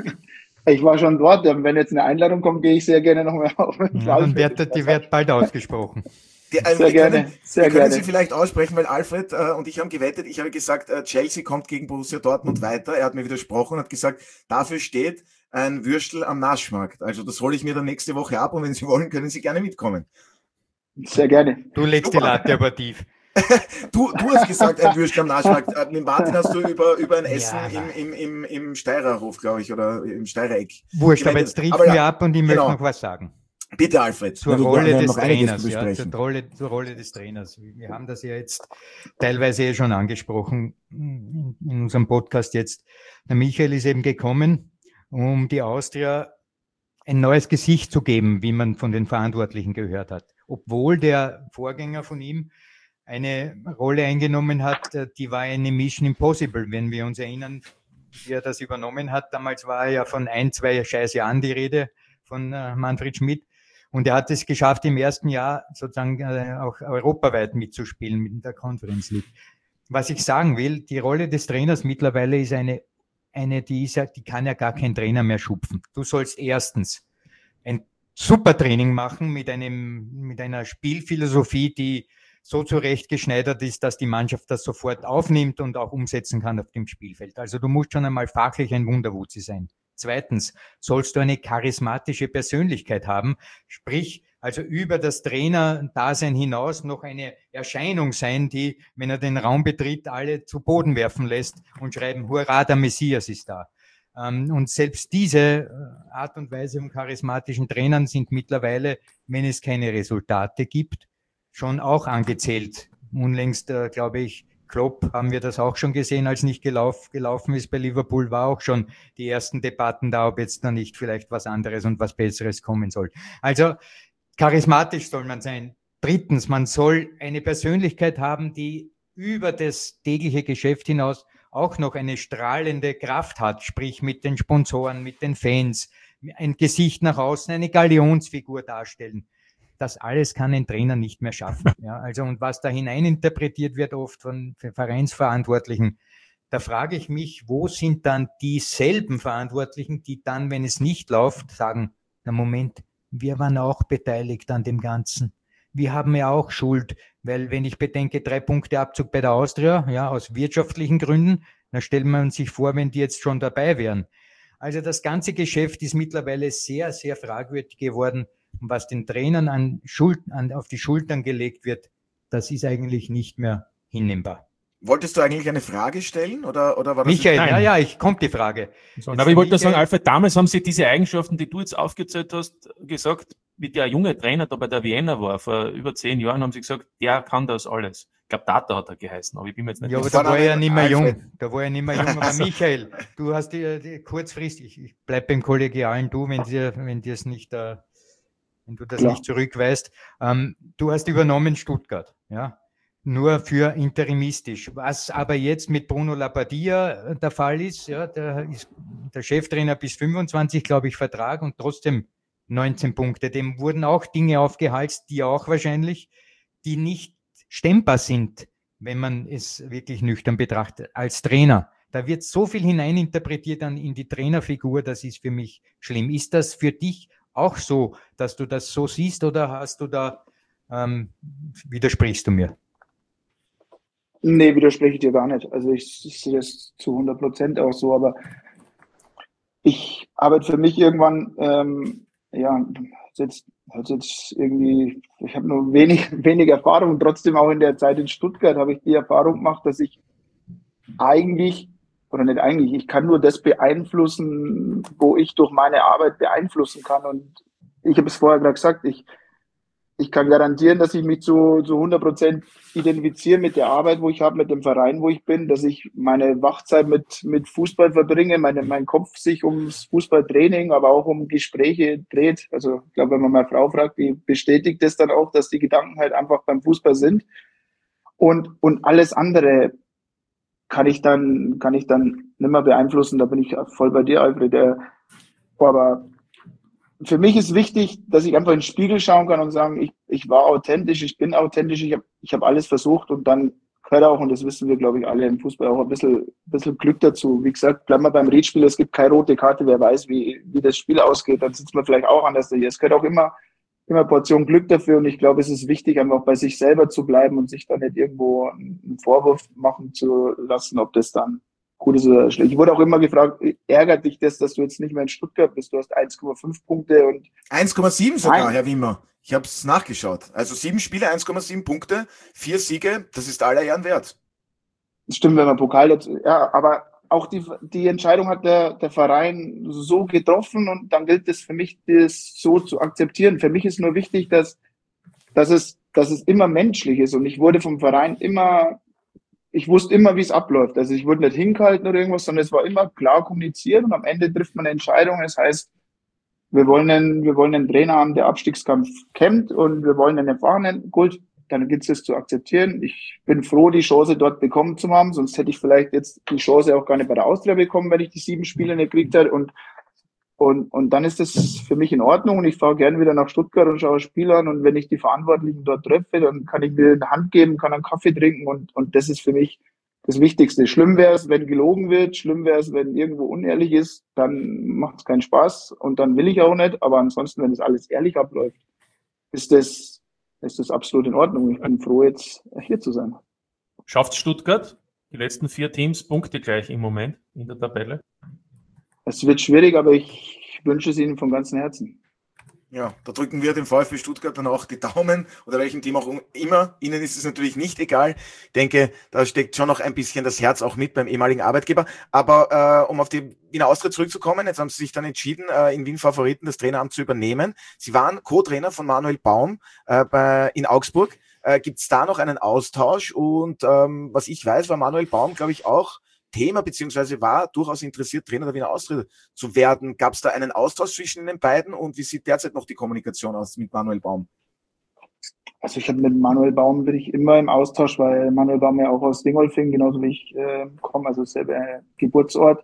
Ich war schon dort, wenn jetzt eine Einladung kommt, gehe ich sehr gerne nochmal auf. Ja, dann wird die wird bald ausgesprochen. Die, äh, sehr wir gerne, können, sehr wir können gerne. Sie vielleicht aussprechen, weil Alfred äh, und ich haben gewettet, ich habe gesagt, äh, Chelsea kommt gegen Borussia Dortmund weiter. Er hat mir widersprochen und hat gesagt, dafür steht ein Würstel am Naschmarkt. Also das hole ich mir dann nächste Woche ab, und wenn Sie wollen, können Sie gerne mitkommen. Sehr gerne. Du legst Super. die Latte aber tief. Du, du hast gesagt, ein Würstel am Naschmarkt. Äh, mit Martin hast du über, über ein Essen Ja, im, im, im, im Steirerhof, glaube ich, oder im Steirereck. Wurscht, aber jetzt gewettet. trifft Aber wir ja, ab, und ich genau. möchte noch was sagen. Bitte, Alfred. Zur Wir- wir Rolle haben des noch einiges Trainers, zu ja, besprechen. zur Rolle, zur Rolle des Trainers. Wir haben das ja jetzt teilweise eh schon angesprochen in, in unserem Podcast jetzt. Der Michael ist eben gekommen, um die Austria ein neues Gesicht zu geben, wie man von den Verantwortlichen gehört hat. Obwohl der Vorgänger von ihm eine Rolle eingenommen hat, die war eine Mission Impossible, wenn wir uns erinnern, wie er das übernommen hat. Damals war ja von ein, zwei scheiß Jahren die Rede von äh, Manfred Schmidt. Und er hat es geschafft, im ersten Jahr sozusagen äh, auch europaweit mitzuspielen mit der Conference League. Was ich sagen will, die Rolle des Trainers mittlerweile ist eine, eine die, ist ja, die kann ja gar kein Trainer mehr schupfen. Du sollst erstens ein super Training machen mit einem, mit einer Spielphilosophie, die so zurechtgeschneidert ist, dass die Mannschaft das sofort aufnimmt und auch umsetzen kann auf dem Spielfeld. Also du musst schon einmal fachlich ein Wunderwutzi sein. Zweitens sollst du eine charismatische Persönlichkeit haben, sprich also über das Trainer-Dasein hinaus noch eine Erscheinung sein, die, wenn er den Raum betritt, alle zu Boden werfen lässt und schreiben, hurra, der Messias ist da. Und selbst diese Art und Weise von charismatischen Trainern sind mittlerweile, wenn es keine Resultate gibt, schon auch angezählt. Unlängst, äh, glaube ich, Klopp haben wir das auch schon gesehen, als nicht gelauf, gelaufen ist bei Liverpool, war auch schon die ersten Debatten da, ob jetzt da nicht vielleicht was anderes und was Besseres kommen soll. Also charismatisch soll man sein. Drittens, man soll eine Persönlichkeit haben, die über das tägliche Geschäft hinaus auch noch eine strahlende Kraft hat, sprich mit den Sponsoren, mit den Fans, ein Gesicht nach außen, eine Galionsfigur darstellen. Das alles kann ein Trainer nicht mehr schaffen. Ja, also, und was da hineininterpretiert wird oft von Vereinsverantwortlichen, da frage ich mich, wo sind dann dieselben Verantwortlichen, die dann, wenn es nicht läuft, sagen, na Moment, wir waren auch beteiligt an dem Ganzen. Wir haben ja auch Schuld, weil wenn ich bedenke, drei Punkte Abzug bei der Austria, ja, aus wirtschaftlichen Gründen, dann stellt man sich vor, wenn die jetzt schon dabei wären. Also das ganze Geschäft ist mittlerweile sehr, sehr fragwürdig geworden. Und was den Trainern an Schuld, an, auf die Schultern gelegt wird, das ist eigentlich nicht mehr hinnehmbar. Wolltest du eigentlich eine Frage stellen? Oder, oder war das Michael, ja, ja, ich kommt die Frage. So, aber ich wollte Michael, sagen, Alfred, damals haben sie diese Eigenschaften, die du jetzt aufgezählt hast, gesagt, wie der junge Trainer da bei der Vienna war, vor über zehn Jahren, haben sie gesagt, der kann das alles. Ich glaube, Tata hat er geheißen, aber ich bin mir jetzt nicht Ja, aber da war er ja nicht mehr jung. Da war er nicht mehr jung. Aber Michael, du hast die, die kurzfristig, ich bleib beim kollegialen Du, wenn dir, wenn dir es nicht, äh, wenn du das Klar. nicht zurückweist. Ähm, du hast übernommen Stuttgart, ja. Nur für interimistisch. Was aber jetzt mit Bruno Labbadia der Fall ist, ja, der ist der Cheftrainer bis fünfundzwanzig, glaube ich, Vertrag und trotzdem neunzehn Punkte. Dem wurden auch Dinge aufgehalst, die auch wahrscheinlich, die nicht stemmbar sind, wenn man es wirklich nüchtern betrachtet, als Trainer. Da wird so viel hineininterpretiert dann in die Trainerfigur, das ist für mich schlimm. Ist das für dich auch so, dass du das so siehst oder hast du da, ähm, widersprichst du mir? Nee, widerspreche ich dir gar nicht. Also ich, ich sehe das zu hundert Prozent auch so, aber ich arbeite für mich irgendwann, ähm, ja, jetzt, jetzt irgendwie, ich habe nur wenig, wenig Erfahrung, trotzdem auch in der Zeit in Stuttgart habe ich die Erfahrung gemacht, dass ich eigentlich, oder nicht eigentlich, ich kann nur das beeinflussen, wo ich durch meine Arbeit beeinflussen kann. Und ich habe es vorher gerade gesagt, ich Ich kann garantieren, dass ich mich zu, zu hundert Prozent identifiziere mit der Arbeit, wo ich habe, mit dem Verein, wo ich bin, dass ich meine Wachzeit mit, mit Fußball verbringe, meine, mein Kopf sich ums Fußballtraining, aber auch um Gespräche dreht. Also ich glaube, wenn man meine Frau fragt, die bestätigt das dann auch, dass die Gedanken halt einfach beim Fußball sind. Und, und alles andere kann ich dann, kann ich dann nicht mehr beeinflussen. Da bin ich voll bei dir, Alfred. Aber für mich ist wichtig, dass ich einfach in den Spiegel schauen kann und sagen, ich, ich war authentisch, ich bin authentisch, ich habe ich hab alles versucht und dann gehört auch, und das wissen wir, glaube ich, alle im Fußball, auch ein bisschen, bisschen Glück dazu. Wie gesagt, bleiben wir beim Redspiel, es gibt keine rote Karte, wer weiß, wie, wie das Spiel ausgeht, dann sitzt man vielleicht auch anders hier. Es gehört auch immer, immer Portion Glück dafür und ich glaube, es ist wichtig, einfach bei sich selber zu bleiben und sich da nicht irgendwo einen Vorwurf machen zu lassen, ob das dann gut ist oder schlecht. Ich wurde auch immer gefragt, ärgert dich das, dass du jetzt nicht mehr in Stuttgart bist? Du hast eins Komma fünf Punkte und eins Komma sieben sogar, Nein. Herr Wimmer. Ich habe es nachgeschaut. Also sieben Spiele, eins Komma sieben Punkte, vier Siege, das ist aller Ehren wert. Stimmt, wenn man Pokal dazu, ja, aber auch die, die Entscheidung hat der, der Verein so getroffen und dann gilt es für mich, das so zu akzeptieren. Für mich ist nur wichtig, dass, dass es, dass es immer menschlich ist und ich wurde vom Verein immer Ich wusste immer, wie es abläuft. Also ich wurde nicht hingehalten oder irgendwas, sondern es war immer klar kommuniziert und am Ende trifft man eine Entscheidung. Das heißt, wir wollen einen, wir wollen einen Trainer haben, der Abstiegskampf kämpft und wir wollen einen erfahrenen. Gut, dann gilt es zu akzeptieren. Ich bin froh, die Chance dort bekommen zu haben, sonst hätte ich vielleicht jetzt die Chance auch gar nicht bei der Austria bekommen, wenn ich die sieben Spiele nicht gekriegt hätte. Und Und, und dann ist das für mich in Ordnung und ich fahre gerne wieder nach Stuttgart und schaue Spiele an und wenn ich die Verantwortlichen dort treffe, dann kann ich mir eine Hand geben, kann einen Kaffee trinken und, und das ist für mich das Wichtigste. Schlimm wäre es, wenn gelogen wird, schlimm wäre es, wenn irgendwo unehrlich ist, dann macht es keinen Spaß und dann will ich auch nicht, aber ansonsten, wenn das alles ehrlich abläuft, ist das, ist das absolut in Ordnung. Ich bin froh, jetzt hier zu sein. Schafft Stuttgart die letzten vier Teams Punkte gleich im Moment in der Tabelle? Es wird schwierig, aber ich wünsche es Ihnen von ganzem Herzen. Ja, da drücken wir dem VfB Stuttgart dann auch die Daumen oder welchem Team auch immer. Ihnen ist es natürlich nicht egal. Ich denke, da steckt schon noch ein bisschen das Herz auch mit beim ehemaligen Arbeitgeber. Aber äh, um auf die Wiener Austria zurückzukommen, jetzt haben Sie sich dann entschieden, äh, in Wien Favoriten das Traineramt zu übernehmen. Sie waren Co-Trainer von Manuel Baum äh, bei, in Augsburg. Äh, Gibt es da noch einen Austausch? Und ähm, was ich weiß, war Manuel Baum, glaube ich, auch Thema, beziehungsweise war durchaus interessiert, Trainer der Wiener Austria zu werden. Gab es da einen Austausch zwischen den beiden und wie sieht derzeit noch die Kommunikation aus mit Manuel Baum? Also ich habe mit Manuel Baum bin ich immer im Austausch, weil Manuel Baum ja auch aus Dingolfing, genauso wie ich äh, komme, also selber Geburtsort.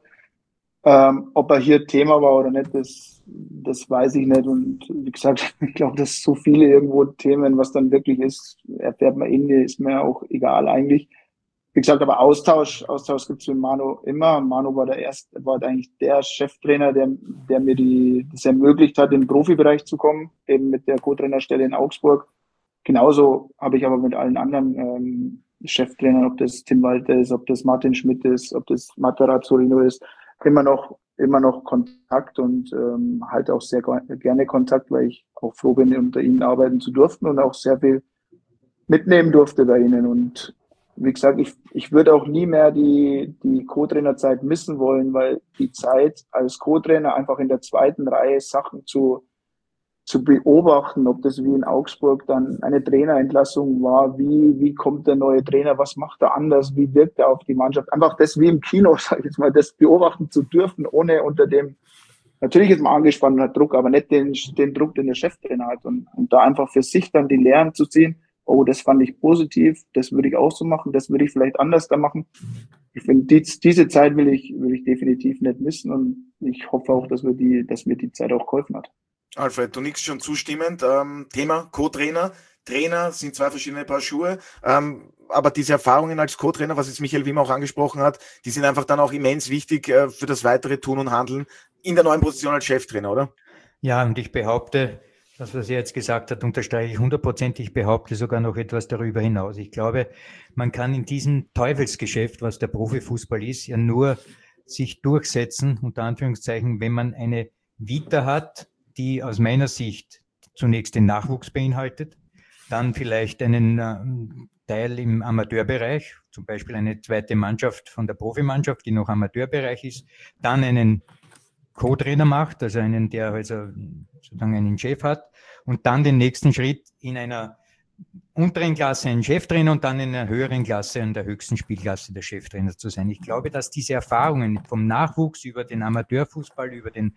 Ähm, ob er hier Thema war oder nicht, das, das weiß ich nicht. Und wie gesagt, ich glaube, dass so viele irgendwo Themen, was dann wirklich ist, erfährt man in, ist mir auch egal eigentlich. Wie gesagt, aber Austausch, Austausch gibt's mit Manu immer. Manu war der erste, war eigentlich der Cheftrainer, der, der mir die, das ermöglicht hat, in den Profibereich zu kommen, eben mit der Co-Trainerstelle in Augsburg. Genauso habe ich aber mit allen anderen ähm, Cheftrainern, ob das Tim Walter ist, ob das Martin Schmidt ist, ob das Matarazzo ist, immer noch immer noch Kontakt und ähm, halt auch sehr gerne Kontakt, weil ich auch froh bin, unter ihnen arbeiten zu dürfen und auch sehr viel mitnehmen durfte bei ihnen. Und wie gesagt, ich, ich würde auch nie mehr die, die Co-Trainer-Zeit missen wollen, weil die Zeit als Co-Trainer einfach in der zweiten Reihe Sachen zu zu beobachten, ob das wie in Augsburg dann eine Trainerentlassung war, wie wie kommt der neue Trainer, was macht er anders, wie wirkt er auf die Mannschaft, einfach das wie im Kino, sag ich jetzt mal, das beobachten zu dürfen, ohne unter dem, natürlich ist man angespannt und hat Druck, aber nicht den, den Druck, den der Cheftrainer hat und, und da einfach für sich dann die Lehren zu ziehen, oh, das fand ich positiv, das würde ich auch so machen, das würde ich vielleicht anders da machen. Ich finde, die, diese Zeit will ich, will ich definitiv nicht missen und ich hoffe auch, dass wir die, dass mir die Zeit auch geholfen hat. Alfred, du nickst schon zustimmend. Ähm, Thema Co-Trainer. Trainer sind zwei verschiedene Paar Schuhe. Ähm, aber diese Erfahrungen als Co-Trainer, was jetzt Michael Wimmer auch angesprochen hat, die sind einfach dann auch immens wichtig äh, für das weitere Tun und Handeln in der neuen Position als Cheftrainer, oder? Ja, und ich behaupte, das, was er jetzt gesagt hat, unterstreiche ich hundertprozentig. Ich behaupte sogar noch etwas darüber hinaus. Ich glaube, man kann in diesem Teufelsgeschäft, was der Profifußball ist, ja nur sich durchsetzen, unter Anführungszeichen, wenn man eine Vita hat, die aus meiner Sicht zunächst den Nachwuchs beinhaltet, dann vielleicht einen äh, Teil im Amateurbereich, zum Beispiel eine zweite Mannschaft von der Profimannschaft, die noch Amateurbereich ist, dann einen Co-Trainer macht, also einen, der also sozusagen einen Chef hat, und dann den nächsten Schritt in einer unteren Klasse einen Cheftrainer und dann in einer höheren Klasse, in der höchsten Spielklasse der Cheftrainer zu sein. Ich glaube, dass diese Erfahrungen vom Nachwuchs über den Amateurfußball, über den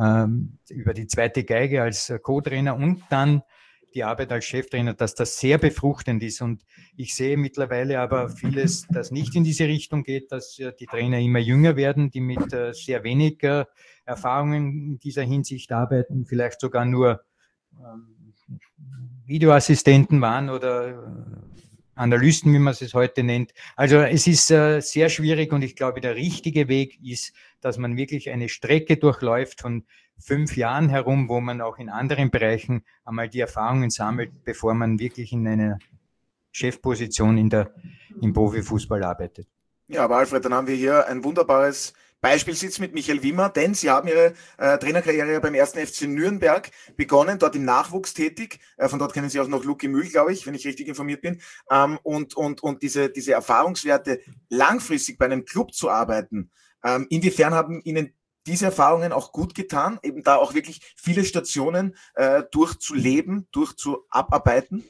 über die zweite Geige als Co-Trainer und dann die Arbeit als Cheftrainer, dass das sehr befruchtend ist. Und ich sehe mittlerweile aber vieles, das nicht in diese Richtung geht, dass die Trainer immer jünger werden, die mit sehr wenig Erfahrungen in dieser Hinsicht arbeiten, vielleicht sogar nur Videoassistenten waren oder Analysten, wie man es heute nennt. Also es ist äh, sehr schwierig und ich glaube, der richtige Weg ist, dass man wirklich eine Strecke durchläuft von fünf Jahren herum, wo man auch in anderen Bereichen einmal die Erfahrungen sammelt, bevor man wirklich in einer Chefposition in der, im Profifußball arbeitet. Ja, aber Alfred, dann haben wir hier ein wunderbares Beispiel sitzt mit Michael Wimmer, denn Sie haben Ihre äh, Trainerkarriere beim ersten F C Nürnberg begonnen, dort im Nachwuchs tätig. Äh, von dort kennen Sie auch noch Luki Mühl, glaube ich, wenn ich richtig informiert bin. Ähm, und und, und diese, diese Erfahrungswerte, langfristig bei einem Club zu arbeiten, ähm, inwiefern haben Ihnen diese Erfahrungen auch gut getan, eben da auch wirklich viele Stationen äh, durchzuleben, durchzuabarbeiten?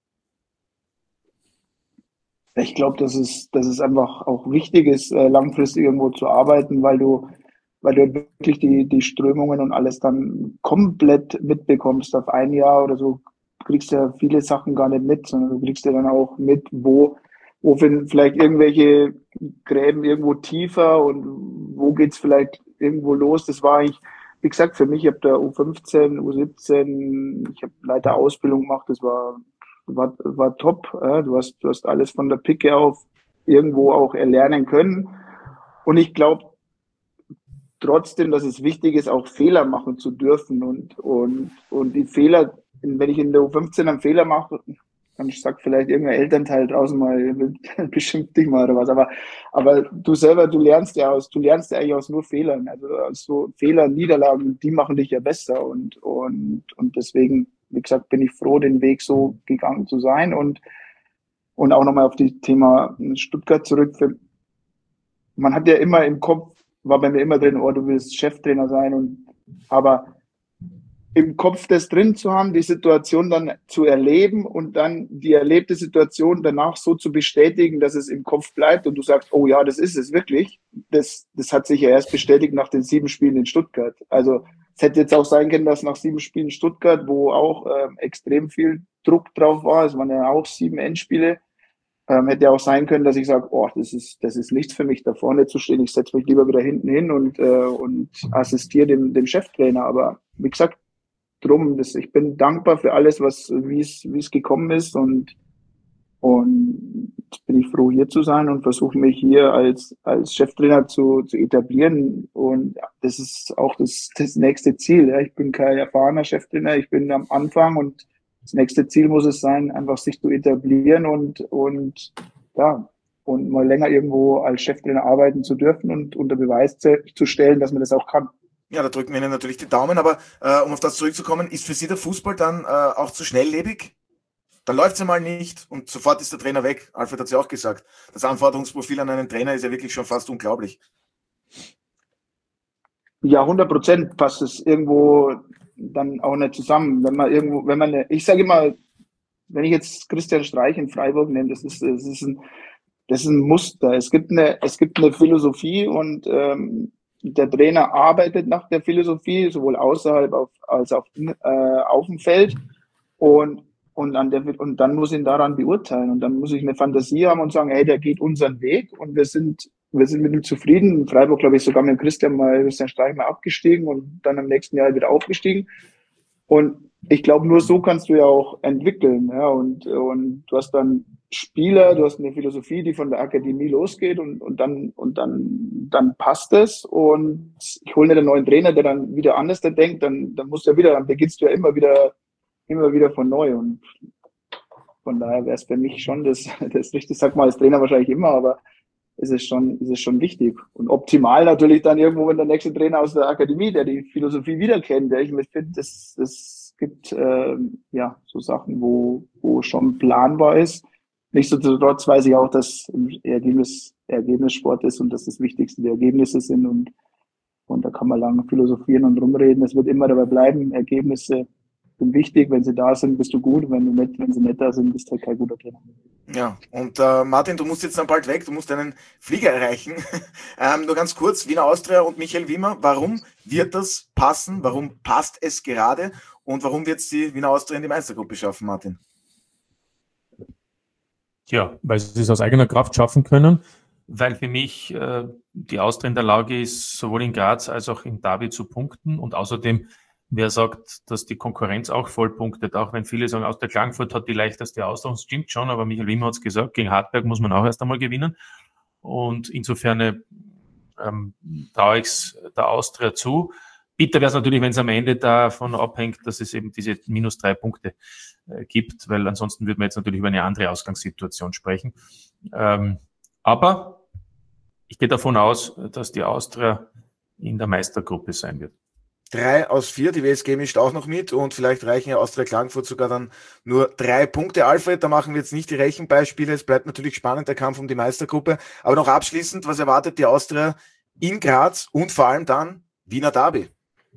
Ich glaube, dass es, dass es einfach auch wichtig ist, äh, langfristig irgendwo zu arbeiten, weil du, weil du wirklich die, die Strömungen und alles dann komplett mitbekommst. Auf ein Jahr oder so kriegst du ja viele Sachen gar nicht mit, sondern du kriegst ja dann auch mit, wo, wo finden vielleicht irgendwelche Gräben irgendwo tiefer und wo geht's vielleicht irgendwo los. Das war eigentlich, wie gesagt, für mich, ich habe da U fünfzehn, U siebzehn, ich habe Leiter Ausbildung gemacht, das war War, war top. Ja. Du hast, du hast alles von der Picke auf irgendwo auch erlernen können. Und ich glaube trotzdem, dass es wichtig ist, auch Fehler machen zu dürfen. Und, und, und die Fehler, wenn ich in der U fünfzehn einen Fehler mache, dann sagt vielleicht irgendein Elternteil draußen mal, beschimpft dich mal oder was. Aber, aber du selber, du lernst ja aus, du lernst ja eigentlich aus nur Fehlern. Also aus so Fehler, Niederlagen, die machen dich ja besser. Und, und, und deswegen, wie gesagt, bin ich froh, den Weg so gegangen zu sein. Und, und auch nochmal auf das Thema Stuttgart zurück. Man hat ja immer im Kopf, war bei mir immer drin, oh, du willst Cheftrainer sein. Und, aber im Kopf das drin zu haben, die Situation dann zu erleben und dann die erlebte Situation danach so zu bestätigen, dass es im Kopf bleibt und du sagst, oh ja, das ist es wirklich. Das, das hat sich ja erst bestätigt nach den sieben Spielen in Stuttgart. Also es hätte jetzt auch sein können, dass nach sieben Spielen in Stuttgart, wo auch äh, extrem viel Druck drauf war. Es waren ja auch sieben Endspiele. Ähm, hätte ja auch sein können, dass ich sage, oh, das ist, das ist nichts für mich, da vorne zu stehen. Ich setze mich lieber wieder hinten hin und, äh, und assistiere dem, dem Cheftrainer. Aber wie gesagt, drum, das, ich bin dankbar für alles, was, wie es, wie es gekommen ist und, und bin ich froh, hier zu sein und versuche mich hier als, als Cheftrainer zu, zu etablieren. Und das ist auch das, das nächste Ziel. Ja. Ich bin kein erfahrener Cheftrainer, ich bin am Anfang und das nächste Ziel muss es sein, einfach sich zu etablieren und, und, ja, und mal länger irgendwo als Cheftrainer arbeiten zu dürfen und unter Beweis zu, zu stellen, dass man das auch kann. Ja, da drücken wir Ihnen natürlich die Daumen, aber äh, um auf das zurückzukommen, ist für Sie der Fußball dann äh, auch zu schnelllebig? Dann läuft es ja mal nicht und sofort ist der Trainer weg. Alfred hat es ja auch gesagt. Das Anforderungsprofil an einen Trainer ist ja wirklich schon fast unglaublich. Ja, hundert Prozent passt es irgendwo dann auch nicht zusammen. Wenn man irgendwo, wenn man, eine, ich sage immer, wenn ich jetzt Christian Streich in Freiburg nehme, das ist, das ist ein, das ist ein Muster. Es gibt eine, es gibt eine Philosophie und ähm, der Trainer arbeitet nach der Philosophie, sowohl außerhalb auf, als auch äh, auf dem Feld und und an der und dann muss ich ihn daran beurteilen und dann muss ich eine Fantasie haben und sagen, hey, der geht unseren Weg und wir sind wir sind mit ihm zufrieden. In Freiburg, glaube ich, sogar mit Christian mal Christian Streich mal abgestiegen und dann im nächsten Jahr wieder aufgestiegen. Und ich glaube, nur so kannst du ja auch entwickeln, ja, und und du hast dann Spieler, du hast eine Philosophie, die von der Akademie losgeht und und dann und dann dann passt es und ich hole nicht einen neuen Trainer, der dann wieder anders denkt, dann dann musst du ja wieder, dann beginnst du ja immer wieder immer wieder von neu und von daher wäre es für mich schon das das richtig, sag mal als Trainer wahrscheinlich immer, aber es ist schon es ist schon wichtig und optimal natürlich dann irgendwo, wenn der nächste Trainer aus der Akademie, der die Philosophie wieder kennt, der ich finde, das das gibt äh, ja so Sachen, wo wo schon planbar ist. Nichtsdestotrotz weiß ich auch, dass Ergebnis Ergebnissport ist und dass das Wichtigste die Ergebnisse sind und und da kann man lange philosophieren und rumreden. Es wird immer dabei bleiben, Ergebnisse sind wichtig, wenn sie da sind, bist du gut, wenn du nicht, wenn sie nicht da sind, bist du halt kein guter Trainer. Ja, und äh, Martin, du musst jetzt dann bald weg, du musst einen Flieger erreichen. ähm, nur ganz kurz, Wiener Austria und Michael Wimmer, warum wird das passen, warum passt es gerade und warum wird es die Wiener Austria in die Meistergruppe schaffen, Martin? Ja, weil sie es aus eigener Kraft schaffen können, weil für mich äh, die Austria in der Lage ist, sowohl in Graz als auch in Derby zu punkten und außerdem wer sagt, dass die Konkurrenz auch voll punktet, auch wenn viele sagen, aus der Klagenfurt hat die leichteste Ausdauer, stimmt schon, aber Michael Wimmer hat es gesagt, gegen Hartberg muss man auch erst einmal gewinnen und insofern ähm, traue ich es der Austria zu. Bitter wäre es natürlich, wenn es am Ende davon abhängt, dass es eben diese minus drei Punkte äh, gibt, weil ansonsten würde man jetzt natürlich über eine andere Ausgangssituation sprechen. Ähm, aber ich gehe davon aus, dass die Austria in der Meistergruppe sein wird. Drei aus vier, die W S G mischt auch noch mit und vielleicht reichen ja Austria Klagenfurt sogar dann nur drei Punkte. Alfred, da machen wir jetzt nicht die Rechenbeispiele, es bleibt natürlich spannend, der Kampf um die Meistergruppe. Aber noch abschließend, was erwartet die Austria in Graz und vor allem dann Wiener Derby?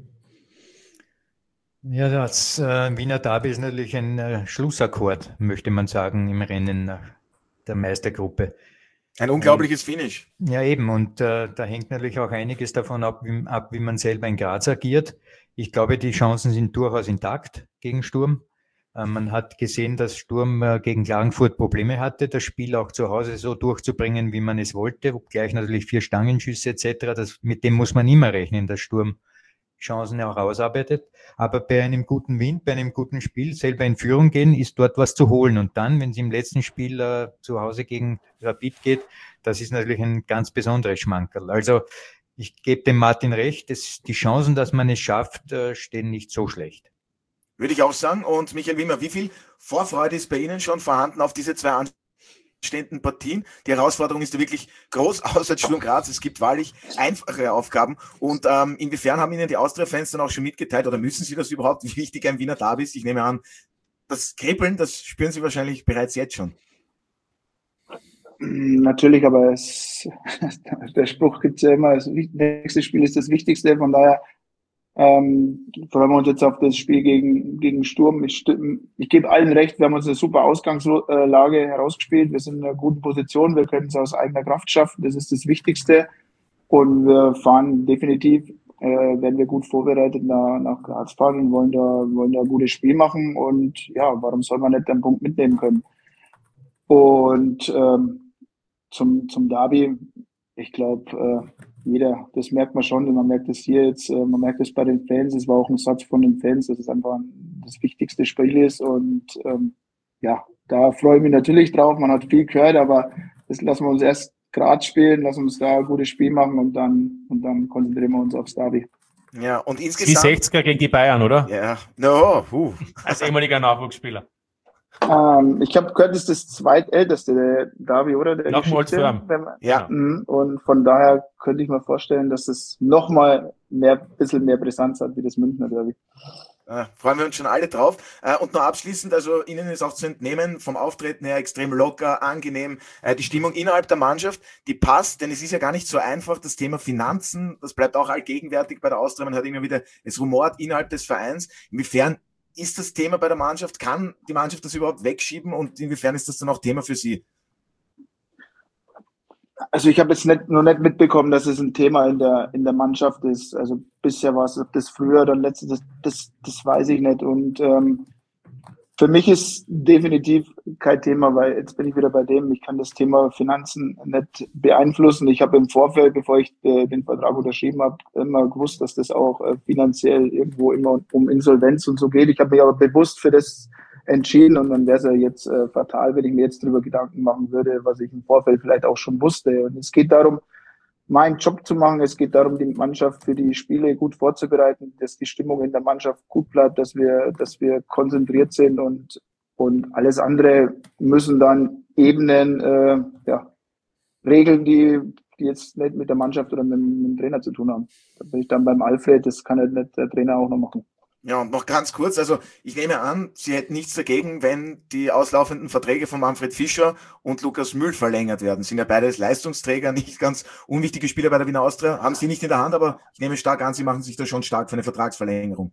Ja, das äh, Wiener Derby ist natürlich ein äh, Schlussakkord, möchte man sagen, im Rennen nach der Meistergruppe. Ein unglaubliches Finish. Ja, eben. Und äh, da hängt natürlich auch einiges davon ab wie, ab, wie man selber in Graz agiert. Ich glaube, die Chancen sind durchaus intakt gegen Sturm. Äh, man hat gesehen, dass Sturm äh, gegen Klagenfurt Probleme hatte, das Spiel auch zu Hause so durchzubringen, wie man es wollte. Obgleich natürlich vier Stangenschüsse et cetera. Das, mit dem muss man immer rechnen, dass Sturm Chancen auch ausarbeitet. Aber bei einem guten Wind, bei einem guten Spiel selber in Führung gehen, ist dort was zu holen. Und dann, wenn es im letzten Spiel äh, zu Hause gegen Rapid geht, das ist natürlich ein ganz besonderes Schmankerl. Also ich gebe dem Martin recht, dass die Chancen, dass man es schafft, äh, stehen nicht so schlecht. Würde ich auch sagen. Und Michael Wimmer, wie viel Vorfreude ist bei Ihnen schon vorhanden auf diese zwei anstehenden Partien? Die Herausforderung ist ja wirklich groß, außer Sturm Graz. Es gibt wahrlich einfachere Aufgaben. Und ähm, inwiefern haben Ihnen die Austria-Fans dann auch schon mitgeteilt oder müssen Sie das überhaupt, wie wichtig ein Wiener Derby ist? Ich nehme an, das Kribbeln, das spüren Sie wahrscheinlich bereits jetzt schon. Natürlich, aber es, der Spruch gibt es ja immer, das nächste Spiel ist das Wichtigste, von daher ähm, freuen wir uns jetzt auf das Spiel gegen, gegen Sturm. Ich, ich gebe allen recht, wir haben uns eine super Ausgangslage herausgespielt, wir sind in einer guten Position, wir können es aus eigener Kraft schaffen, das ist das Wichtigste und wir fahren definitiv äh, werden wir gut vorbereitet nach, nach Graz fahren und wollen da, wollen da ein gutes Spiel machen. Und ja, warum soll man nicht den Punkt mitnehmen können? Und ähm, zum, zum Derby, ich glaube, äh, jeder, das merkt man schon, man merkt es hier jetzt, äh, man merkt es bei den Fans, es war auch ein Satz von den Fans, dass es einfach ein, das wichtigste Spiel ist. Und ähm, ja, da freue ich mich natürlich drauf. Man hat viel gehört, aber das lassen wir uns erst Graz spielen, lassen uns da ein gutes Spiel machen und dann, und dann konzentrieren wir uns aufs Derby. Ja, und insgesamt... Die sechziger gegen die Bayern, oder? Ja, no, huh. Als ehemaliger Nachwuchsspieler. Ähm, ich habe gehört, das ist das zweitälteste, der Derby, oder? Der Nach Molsförm. Ja. Und von daher könnte ich mir vorstellen, dass es nochmal mehr, ein bisschen mehr Brisanz hat wie das Münchner Derby. Äh, freuen wir uns schon alle drauf. Äh, und noch abschließend, also Ihnen ist auch zu entnehmen, vom Auftreten her extrem locker, angenehm. Äh, die Stimmung innerhalb der Mannschaft, die passt, denn es ist ja gar nicht so einfach, das Thema Finanzen, das bleibt auch allgegenwärtig bei der Austria. Man hört immer wieder, es rumort innerhalb des Vereins. Inwiefern ist das Thema bei der Mannschaft? Kann die Mannschaft das überhaupt wegschieben und inwiefern ist das dann auch Thema für Sie? Also ich habe jetzt nicht, noch nicht mitbekommen, dass es ein Thema in der in der Mannschaft ist. Also bisher war es, ob das früher oder letztes, das, das, das weiß ich nicht. Und ähm, für mich ist definitiv kein Thema, weil jetzt bin ich wieder bei dem, ich kann das Thema Finanzen nicht beeinflussen. Ich habe im Vorfeld, bevor ich äh, den Vertrag unterschrieben habe, immer gewusst, dass das auch äh, finanziell irgendwo immer um Insolvenz und so geht. Ich habe mich aber bewusst für das entschieden und dann wäre es ja jetzt äh, fatal, wenn ich mir jetzt darüber Gedanken machen würde, was ich im Vorfeld vielleicht auch schon wusste. Und es geht darum, meinen Job zu machen. Es geht darum, die Mannschaft für die Spiele gut vorzubereiten, dass die Stimmung in der Mannschaft gut bleibt, dass wir, dass wir konzentriert sind und und alles andere müssen dann Ebenen, äh, ja, Regeln, die, die jetzt nicht mit der Mannschaft oder mit, mit dem Trainer zu tun haben. Da bin ich dann beim Alfred, das kann halt nicht der Trainer auch noch machen. Ja, und noch ganz kurz, also ich nehme an, Sie hätten nichts dagegen, wenn die auslaufenden Verträge von Manfred Fischer und Lukas Mühl verlängert werden. Sind ja beides Leistungsträger, nicht ganz unwichtige Spieler bei der Wiener Austria. Haben Sie nicht in der Hand, aber ich nehme stark an, Sie machen sich da schon stark für eine Vertragsverlängerung.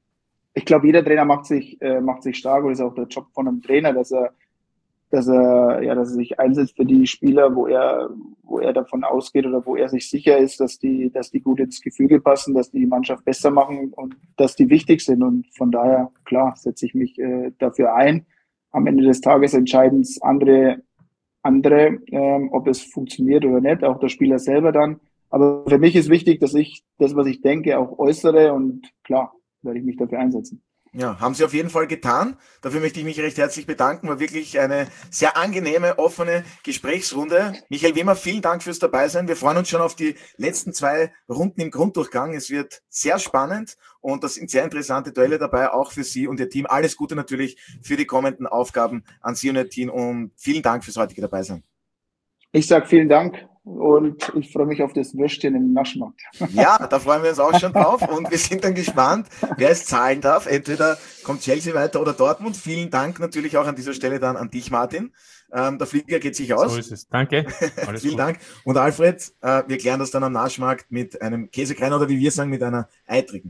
Ich glaube, jeder Trainer macht sich, äh, macht sich stark und ist auch der Job von einem Trainer, dass er, dass er, ja, dass er sich einsetzt für die Spieler, wo er, wo er davon ausgeht oder wo er sich sicher ist, dass die, dass die gut ins Gefüge passen, dass die Mannschaft besser machen und dass die wichtig sind. Und von daher, klar, setze ich mich äh, dafür ein. Am Ende des Tages entscheiden es andere, andere, ähm, ob es funktioniert oder nicht, auch der Spieler selber dann. Aber für mich ist wichtig, dass ich das, was ich denke, auch äußere und klar, werde ich mich dafür einsetzen. Ja, haben Sie auf jeden Fall getan. Dafür möchte ich mich recht herzlich bedanken. War wirklich eine sehr angenehme, offene Gesprächsrunde. Michael Wimmer, vielen Dank fürs Dabeisein. Wir freuen uns schon auf die letzten zwei Runden im Grunddurchgang. Es wird sehr spannend und das sind sehr interessante Duelle dabei, auch für Sie und Ihr Team. Alles Gute natürlich für die kommenden Aufgaben an Sie und Ihr Team und vielen Dank fürs heutige Dabeisein. Ich sage vielen Dank. Und ich freue mich auf das Würstchen im Naschmarkt. Ja, da freuen wir uns auch schon drauf und wir sind dann gespannt, wer es zahlen darf. Entweder kommt Chelsea weiter oder Dortmund. Vielen Dank natürlich auch an dieser Stelle dann an dich, Martin. Ähm, der Flieger geht sich aus. So ist es. Danke. Alles Vielen gut. Dank. Und Alfred, äh, wir klären das dann am Naschmarkt mit einem Käsekreiner oder wie wir sagen, mit einer eitrigen.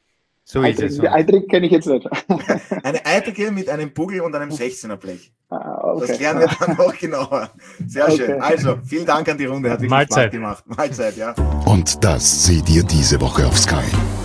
So ist es. Die Eitrig kenne ich jetzt nicht. Eine Eitrige mit einem Buggel und einem sechzehner Blech. Ah, okay. Das klären wir dann noch genauer. Sehr okay. schön. Also, vielen Dank an die Runde. Hat wirklich Mahlzeit. Spaß gemacht. Mahlzeit, ja. Und das seht ihr diese Woche auf Sky.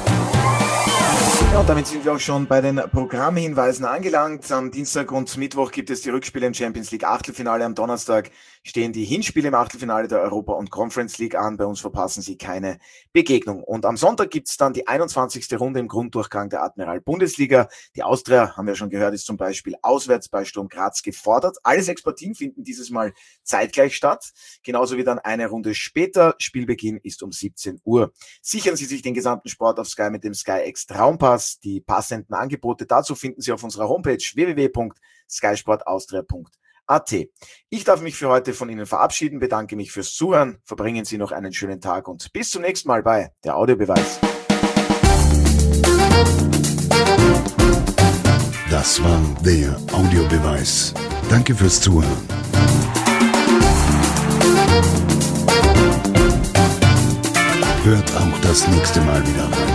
Ja, und damit sind wir auch schon bei den Programmhinweisen angelangt. Am Dienstag und Mittwoch gibt es die Rückspiele im Champions League Achtelfinale. Am Donnerstag stehen die Hinspiele im Achtelfinale der Europa- und Conference League an. Bei uns verpassen Sie keine Begegnung. Und am Sonntag gibt es dann die einundzwanzigste Runde im Grunddurchgang der Admiral Bundesliga. Die Austria, haben wir schon gehört, ist zum Beispiel auswärts bei Sturm Graz gefordert. Alle sechs Partien finden dieses Mal zeitgleich statt. Genauso wie dann eine Runde später. Spielbeginn ist um siebzehn Uhr. Sichern Sie sich den gesamten Sport auf Sky mit dem SkyX Traumpass. Die passenden Angebote dazu finden Sie auf unserer Homepage w w w punkt sky sport austria punkt a t. Ich darf mich für heute von Ihnen verabschieden, bedanke mich fürs Zuhören, verbringen Sie noch einen schönen Tag und bis zum nächsten Mal bei der Audiobeweis. Das war der Audiobeweis. Danke fürs Zuhören. Hört auch das nächste Mal wieder rein.